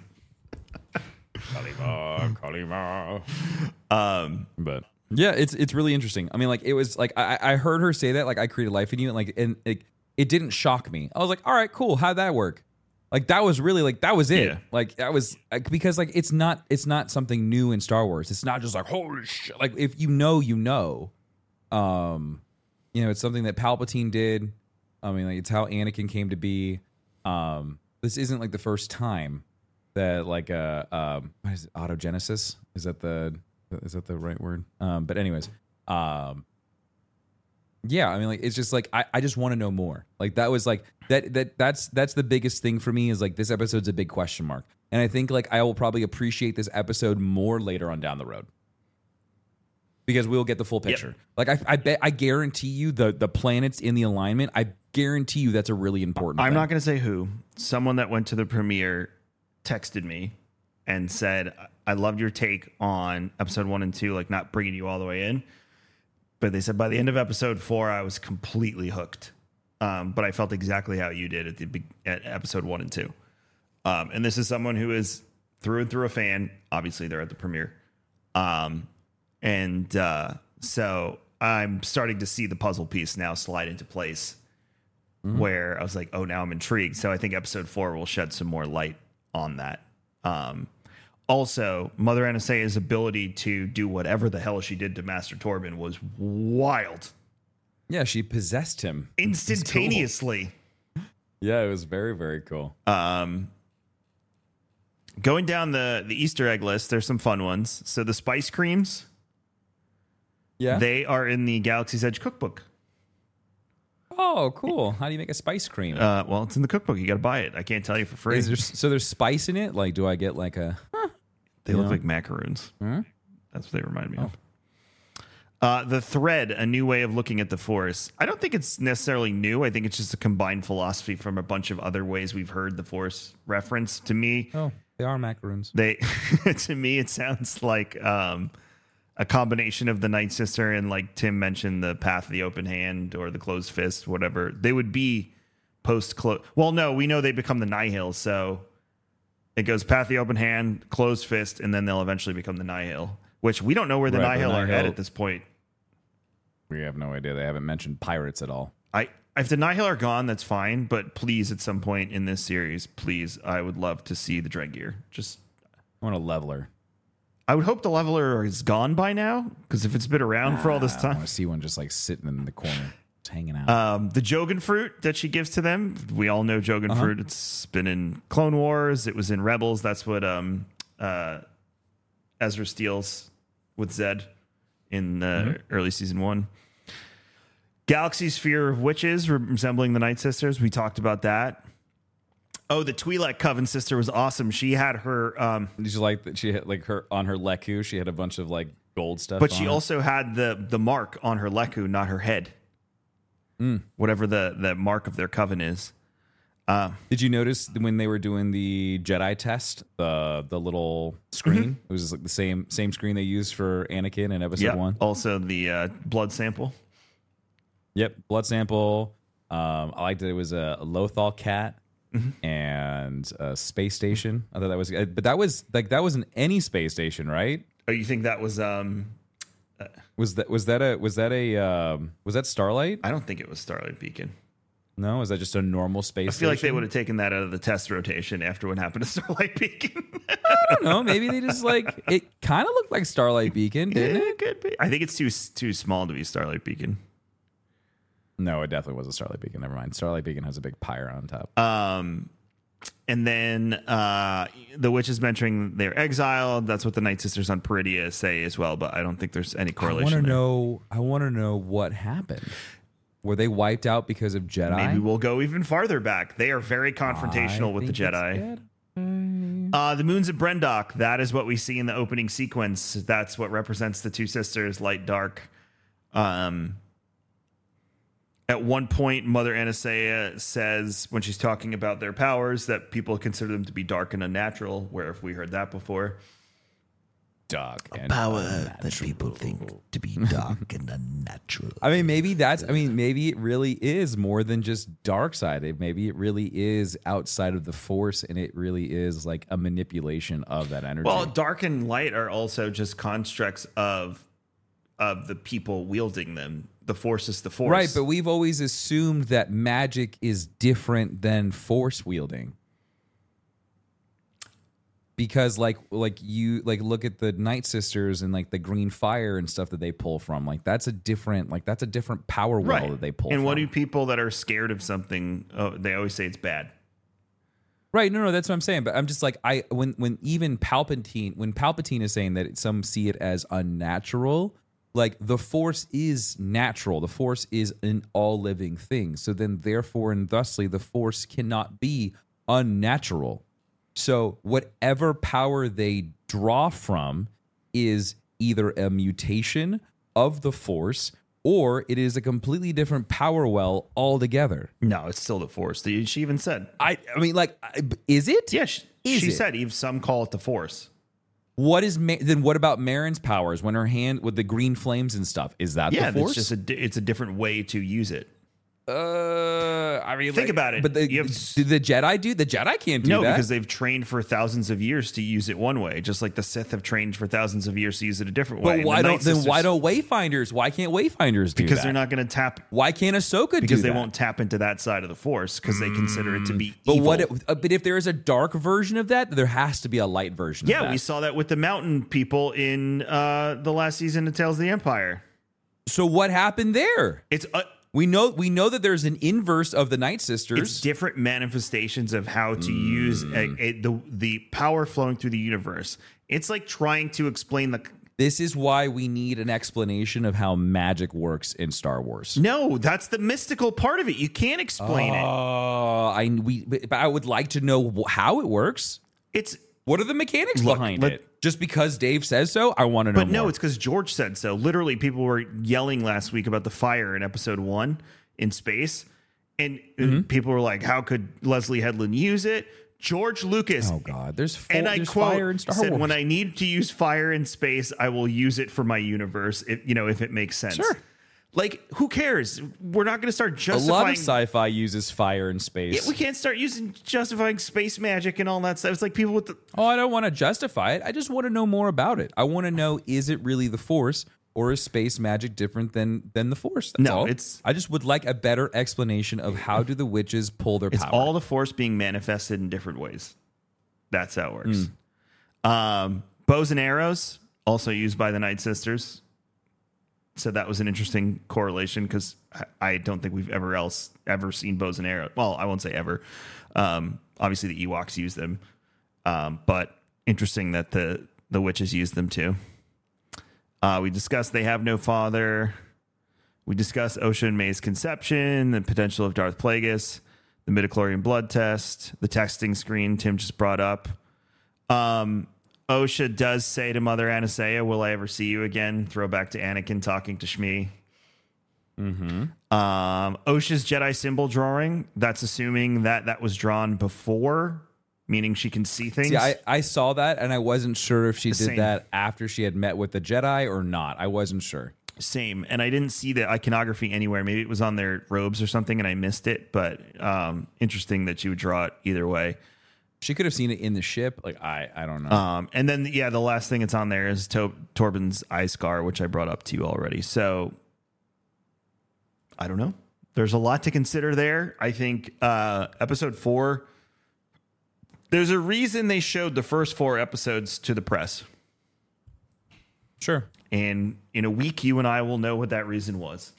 Kalima. But yeah, it's really interesting. I mean, like it was like I heard her say that, like I created life in you, and it didn't shock me. I was like, all right, cool. How'd that work? Like that was really like that was it. Yeah. Like that was because like it's not something new in Star Wars. It's not just like holy shit. Like if you know. It's something that Palpatine did. I mean, like it's how Anakin came to be. This isn't like the first time that like what is it, autogenesis? Is that the right word? But anyways, yeah. I mean, like it's just like I just want to know more. Like that was like that's the biggest thing for me is like this episode's a big question mark, and I think like I will probably appreciate this episode more later on down the road. Because we'll get the full picture. Yep. Like I guarantee you the planets in the alignment. I guarantee you that's a really important thing. I'm not going to say who. Someone that went to the premiere texted me and said, "I loved your take on episode 1 and 2, like not bringing you all the way in." But they said by the end of episode 4, I was completely hooked. But I felt exactly how you did at episode 1 and 2. And this is someone who is through and through a fan. Obviously, they're at the premiere. And so I'm starting to see the puzzle piece now slide into place where I was like, oh, now I'm intrigued. So I think episode 4 will shed some more light on that. Also, Mother Anaseia's ability to do whatever the hell she did to Master Torben was wild. Yeah, she possessed him. Instantaneously. Cool. Yeah, it was very, very cool. Going down the Easter egg list, there's some fun ones. So the spice creams, they are in the Galaxy's Edge cookbook. Oh, cool. How do you make a spice cream? Well, it's in the cookbook. You got to buy it. I can't tell you for free. So there's spice in it? Like, do I get like a... They look like macaroons. Hmm? That's what they remind me of. The Thread, a new way of looking at the Force. I don't think it's necessarily new. I think it's just a combined philosophy from a bunch of other ways we've heard the Force referenced. To me, they are macaroons. To me, it sounds like a combination of the Night Sister and, like Tim mentioned, the Path of the Open Hand or the Closed Fist, whatever. They would be post-close. Well, no, we know they become the Nihil, so it goes Path of the Open Hand, Closed Fist, and then they'll eventually become the Nihil, which we don't know where the Nihil are at this point. We have no idea. They haven't mentioned pirates at all. If the Nihil are gone, that's fine. But please, at some point in this series, please, I would love to see the Dreadgear. I want a leveler. I would hope the leveler is gone by now, because if it's been around for all this I time, want to see one just like sitting in the corner, just hanging out. The Jogan fruit that she gives to them, we all know Jogan fruit. It's been in Clone Wars. It was in Rebels. That's what Ezra steals with Zed in early season 1. Galaxy Sphere of Witches, resembling the Night Sisters. We talked about that. Oh, the Twi'lek Coven sister was awesome. She had her... Did you like that? She had like her on her Leku. She had a bunch of like gold stuff. But she also had the mark on her Leku, not her head. Whatever the mark of their coven is. Did you notice when they were doing the Jedi test, the little screen? It was just like the same screen they used for Anakin in Episode 1. Also the blood sample. Yep, blood sample. I liked that it was a Lothal cat and a space station. I thought that was, but that wasn't any space station, right? Oh, you think that was Was that Starlight? I don't think it was Starlight Beacon. No, is that just a normal space I feel station? like they would have taken that out of the test rotation after what happened to Starlight Beacon. I don't know. Maybe they just like it. Kind of looked like Starlight Beacon, didn't it? Could be. I think it's too small to be Starlight Beacon. No, it definitely was a Starlight Beacon. Never mind. Starlight Beacon has a big pyre on top. And then the witches mentioning they're exiled. That's what the Night Sisters on Peridia say as well. But I don't think there's any correlation. I want to know what happened. Were they wiped out because of Jedi? Maybe we'll go even farther back. They are very confrontational with the Jedi. The moons of Brendok. That is what we see in the opening sequence. That's what represents the two sisters, light, dark. At one point, Mother Anastasia says, when she's talking about their powers, that people consider them to be dark and unnatural. Where if we heard that before, dark and Power unnatural. that people think to be dark and unnatural. I mean, maybe it really is more than just dark side. Maybe it really is outside of the Force, and it really is like a manipulation of that energy. well, dark and light are also just constructs of the people wielding them. The Force is the Force. Right, but we've always assumed that magic is different than Force wielding. Because like you look at the Night Sisters and like the green fire and stuff that they pull from, like that's a different power well that they pull from. And what do people that are scared of something, they always say it's bad. Right, no, that's what I'm saying. But I'm just like, when even Palpatine is saying that some see it as unnatural, like the Force is natural. The Force is in all living things. So then therefore and thusly the Force cannot be unnatural. So whatever power they draw from is either a mutation of the Force or it is a completely different power well altogether. No, it's still the Force. She even said. I mean, like, is it? Yeah, she said even some call it the Force. What about Marin's powers when her hand with the green flames and stuff? Is that the Force? Yeah, it's a different way to use it. I mean, think about it. But the Jedi do? The Jedi can't do that. No, because they've trained for thousands of years to use it one way, just like the Sith have trained for thousands of years to use it a different way. But why don't Wayfinders? Why can't Wayfinders do that? Because they're not going to tap. Why can't Ahsoka do that? Because they won't tap into that side of the Force because they consider it to be but evil. But if there is a dark version of that, there has to be a light version of that. Yeah, we saw that with the mountain people in the last season of Tales of the Empire. So what happened there? It's We know that there's an inverse of the Night Sisters. It's different manifestations of how to use the power flowing through the universe. It's like trying to explain the. This is why we need an explanation of how magic works in Star Wars. No, that's the mystical part of it. You can't explain it. But I would like to know how it works. What are the mechanics behind it? Just because Dave says so, I want to know But no, more. it's because George said so. Literally, people were yelling last week about the fire in episode 1 in space. And people were like, how could Leslie Headland use it? George Lucas. Oh, God. There's quote, fire in Star said, Wars. when I need to use fire in space, I will use it for my universe, if it makes sense. Sure. Like, who cares? We're not going to start A justifying. lot of sci-fi uses fire in space. Yeah, we can't start justifying space magic and all that stuff. It's like people with the. Oh, I don't want to justify it. I just want to know more about it. I want to know, is it really the Force, or is space magic different than the Force? That's all. I just would like a better explanation of how do the witches pull their It's power. all the Force being manifested in different ways. That's how it works. Bows and arrows, also used by the Night Sisters. So that was an interesting correlation because I don't think we've ever seen bows and arrows. Well, I won't say ever. Obviously, the Ewoks use them, but interesting that the witches use them too. We discussed they have no father. We discussed Osha and May's conception, the potential of Darth Plagueis, the midichlorian blood test, the texting screen Tim just brought up. Osha does say to Mother Anastasia, will I ever see you again? Throwback to Anakin talking to Shmi. Osha's Jedi symbol drawing, that's assuming that was drawn before, meaning she can see things. See, I saw that, and I wasn't sure if she did Same. that after she had met with the Jedi or not. I wasn't sure. Same. And I didn't see the iconography anywhere. Maybe it was on their robes or something and I missed it, but interesting that she would draw it either way. She could have seen it in the ship. Like, I don't know. And then, the last thing that's on there is Torben's eye scar, which I brought up to you already. So, I don't know. There's a lot to consider there. I think episode 4, there's a reason they showed the first 4 episodes to the press. Sure. And in a week, you and I will know what that reason was.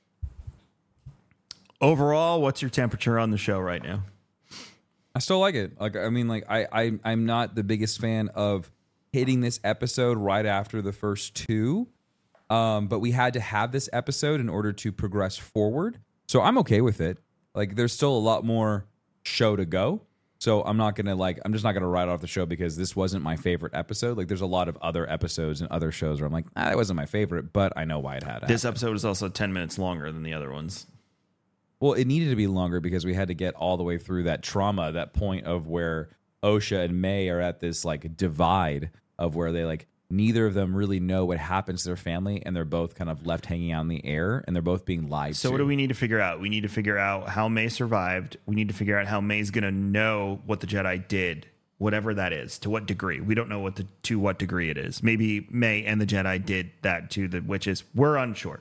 Overall, what's your temperature on the show right now? I still like it. Like, I mean, like I'm not the biggest fan of hitting this episode right after the first 2. But we had to have this episode in order to progress forward. So I'm okay with it. Like, there's still a lot more show to go. So I'm just not going to write off the show because this wasn't my favorite episode. Like, there's a lot of other episodes and other shows where I'm like, that wasn't my favorite, but I know why it had to This happen. episode is also 10 minutes longer than the other ones. Well, it needed to be longer because we had to get all the way through that trauma, that point of where Osha and May are at this like divide of where they like neither of them really know what happens to their family, and they're both kind of left hanging out in the air, and they're both being lied to. So what do we need to figure out? We need to figure out how May survived. We need to figure out how May's going to know what the Jedi did, whatever that is, to what degree. We don't know to what degree it is. Maybe May and the Jedi did that to the witches. We're unsure.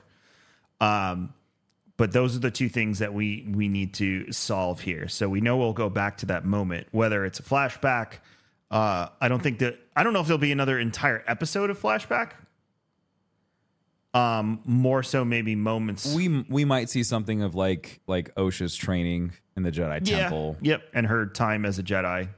But those are the 2 things that we need to solve here. So we know we'll go back to that moment, whether it's a flashback. I don't know if there'll be another entire episode of flashback. More so maybe moments. We might see something of like Osha's training in the Jedi Temple. Yep. And her time as a Jedi,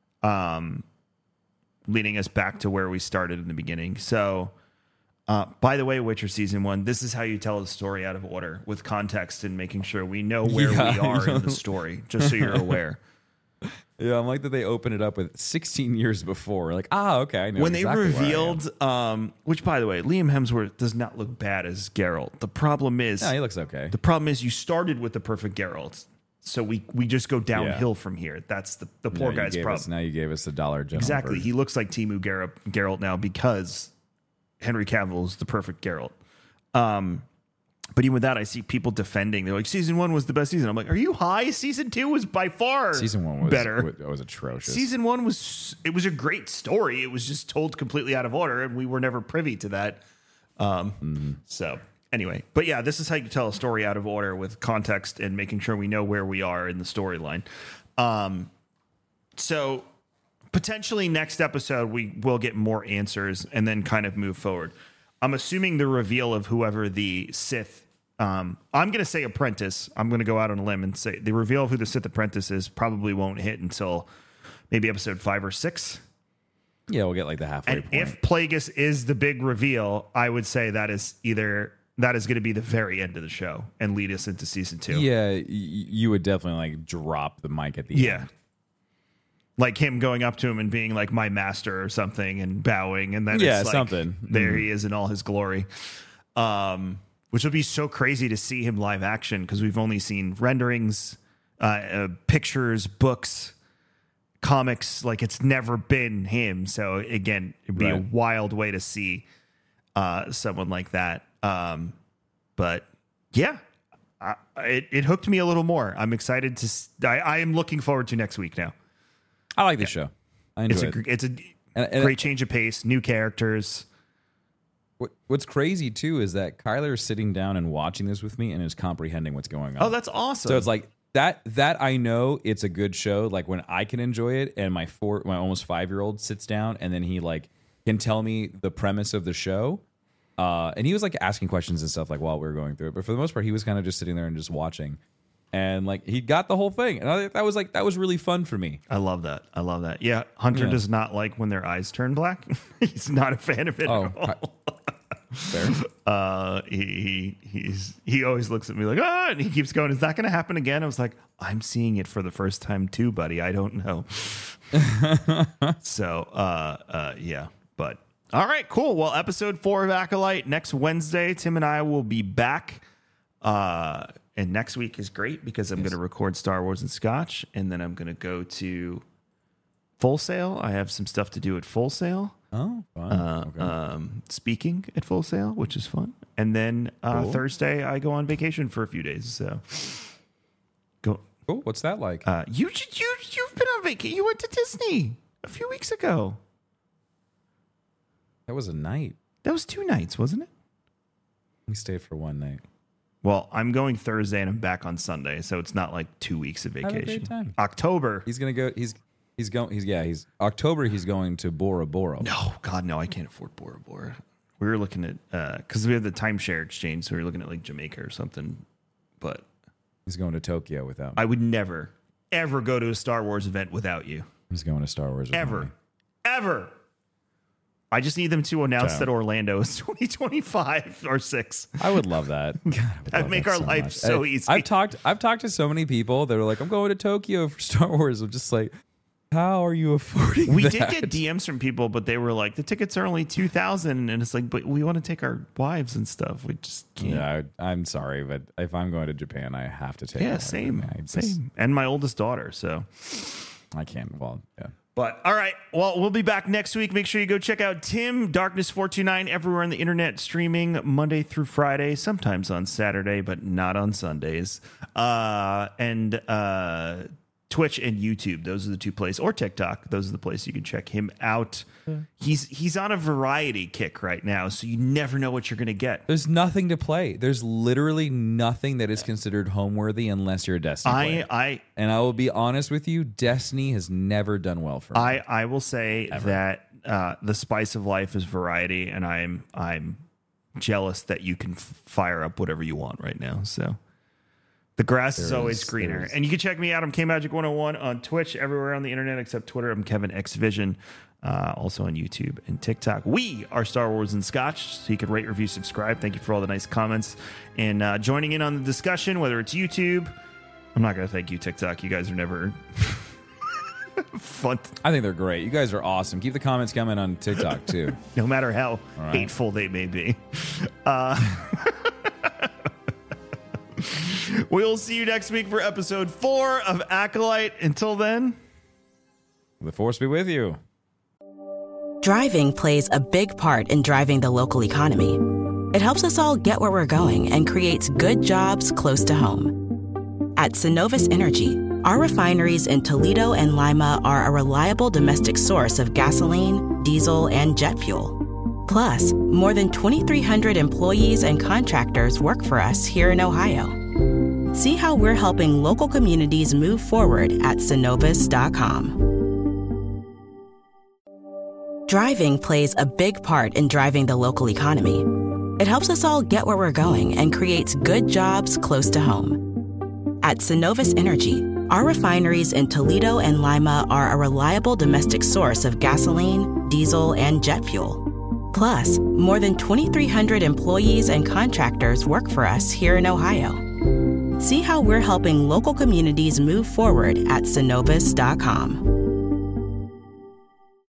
leading us back to where we started in the beginning. So, by the way, Witcher season 1, this is how you tell the story out of order with context and making sure we know where we are in the story, just so you're aware. Yeah, I'm like that they open it up with 16 years before. Like, okay, I know. When exactly they revealed, which by the way, Liam Hemsworth does not look bad as Geralt. The problem is, he looks okay. The problem is you started with the perfect Geralt, so we just go downhill from here. That's the poor guy's problem. Now you gave us the dollar general. Exactly, version. he looks like Temu Geralt now because Henry Cavill is the perfect Geralt. But even with that, I see people defending. They're like, season 1 was the best season. I'm like, are you high? Season 2 was by far season 1 was better. It was atrocious. Season 1 was a great story. It was just told completely out of order, and we were never privy to that. So anyway, but yeah, this is how you tell a story out of order with context and making sure we know where we are in the storyline. So potentially next episode, we will get more answers and then kind of move forward. I'm assuming the reveal of whoever the Sith I'm going to say Apprentice. I'm going to go out on a limb and say the reveal of who the Sith Apprentice is probably won't hit until maybe episode 5 or 6. Yeah, we'll get like the halfway And point. if Plagueis is the big reveal, I would say that is going to be the very end of the show and lead us into season 2. Yeah, you would definitely like drop the mic at the end. Like him going up to him and being like, my master or something, and bowing. And then it's like, something. There he is in all his glory. Which would be so crazy to see him live action, because we've only seen renderings, pictures, books, comics. Like, it's never been him. So again, it'd be a wild way to see someone like that. But yeah, it hooked me a little more. I'm excited to. I am looking forward to next week now. I like this show. I enjoy it. It's a great change of pace, new characters. What's crazy too is that Kyler is sitting down and watching this with me and is comprehending what's going on. Oh, that's awesome. So it's like that I know it's a good show. Like when I can enjoy it, and my almost 5-year-old sits down and then he like can tell me the premise of the show. And he was like asking questions and stuff like while we were going through it. But for the most part, he was kind of just sitting there and just watching. And like he got the whole thing, and I think that was really fun for me. I love that. Yeah, Hunter does not like when their eyes turn black. He's not a fan of it at all. Fair. He always looks at me like, and he keeps going, is that going to happen again? I was like, I'm seeing it for the first time too, buddy. I don't know. So yeah, but all right, cool. Well, episode 4 of Acolyte next Wednesday. Tim and I will be back. And next week is great because I'm going to record Star Wars and Scotch, and then I'm going to go to Full Sail. I have some stuff to do at Full Sail. Oh, fun. Okay. Speaking at Full Sail, which is fun. And then Cool. Thursday, I go on vacation for a few days. So go. Cool. What's that like? You've been on vacation. You went to Disney a few weeks ago. That was a night. That was 2 nights, wasn't it? We stayed for 1 night. Well, I'm going Thursday and I'm back on Sunday, so it's not like 2 weeks of vacation. Have a great time. October. He's gonna go. He's October. He's going to Bora Bora. No, God, no, I can't afford Bora Bora. We were looking at because we have the timeshare exchange, so we were looking at like Jamaica or something. But He's going to Tokyo without me. I would never, ever go to a Star Wars event without you. He's going to Star Wars. Ever. I just need them to announce that Orlando is 2025 or 6. I would love that. God, That'd make our life much. so easy. I've talked to so many people that are like, I'm going to Tokyo for Star Wars. I'm just like, how are you affording We that? did get DMs from people, but they were like, the tickets are only $2,000, and it's like, but we want to take our wives and stuff. We just can't. Yeah, I'm sorry, but if I'm going to Japan, I have to take. Yeah, one. same. I just- Same. And my oldest daughter, so. I can't. Well, yeah. But all right, well, we'll be back next week. Make sure you go check out Tim Darkness 429 everywhere on the internet, streaming Monday through Friday, sometimes on Saturday, but not on Sundays. And Twitch and YouTube, those are the 2 places, or TikTok. Those are the places you can check him out. He's on a variety kick right now, so you never know what you're going to get. There's nothing to play. There's literally nothing that is considered homeworthy unless you're a Destiny player. And I will be honest with you, Destiny has never done well for me. I will say that the spice of life is variety, and I'm jealous that you can fire up whatever you want right now. So the grass is always greener. And you can check me out. I'm KMagic101 on Twitch, everywhere on the internet except Twitter. I'm Kevin X Vision, also on YouTube and TikTok. We are Star Wars and Scotch, so you can rate, review, subscribe. Thank you for all the nice comments and joining in on the discussion, whether it's YouTube. I'm not going to thank you, TikTok. You guys are never fun. I think they're great. You guys are awesome. Keep the comments coming on TikTok too. No matter how hateful they may be. We'll see you next week for episode 4 of Acolyte. Until then, The Force be with you. Driving plays a big part in driving the local economy. It helps us all get where we're going and creates good jobs close to home. At Synovus Energy, our refineries in Toledo and Lima are a reliable domestic source of gasoline, diesel, and jet fuel. Plus, more than 2,300 employees and contractors work for us here in Ohio. See how we're helping local communities move forward at Synovus.com. Driving plays a big part in driving the local economy. It helps us all get where we're going and creates good jobs close to home. At Synovus Energy, our refineries in Toledo and Lima are a reliable domestic source of gasoline, diesel, and jet fuel. Plus, more than 2,300 employees and contractors work for us here in Ohio. See how we're helping local communities move forward at Synovus.com.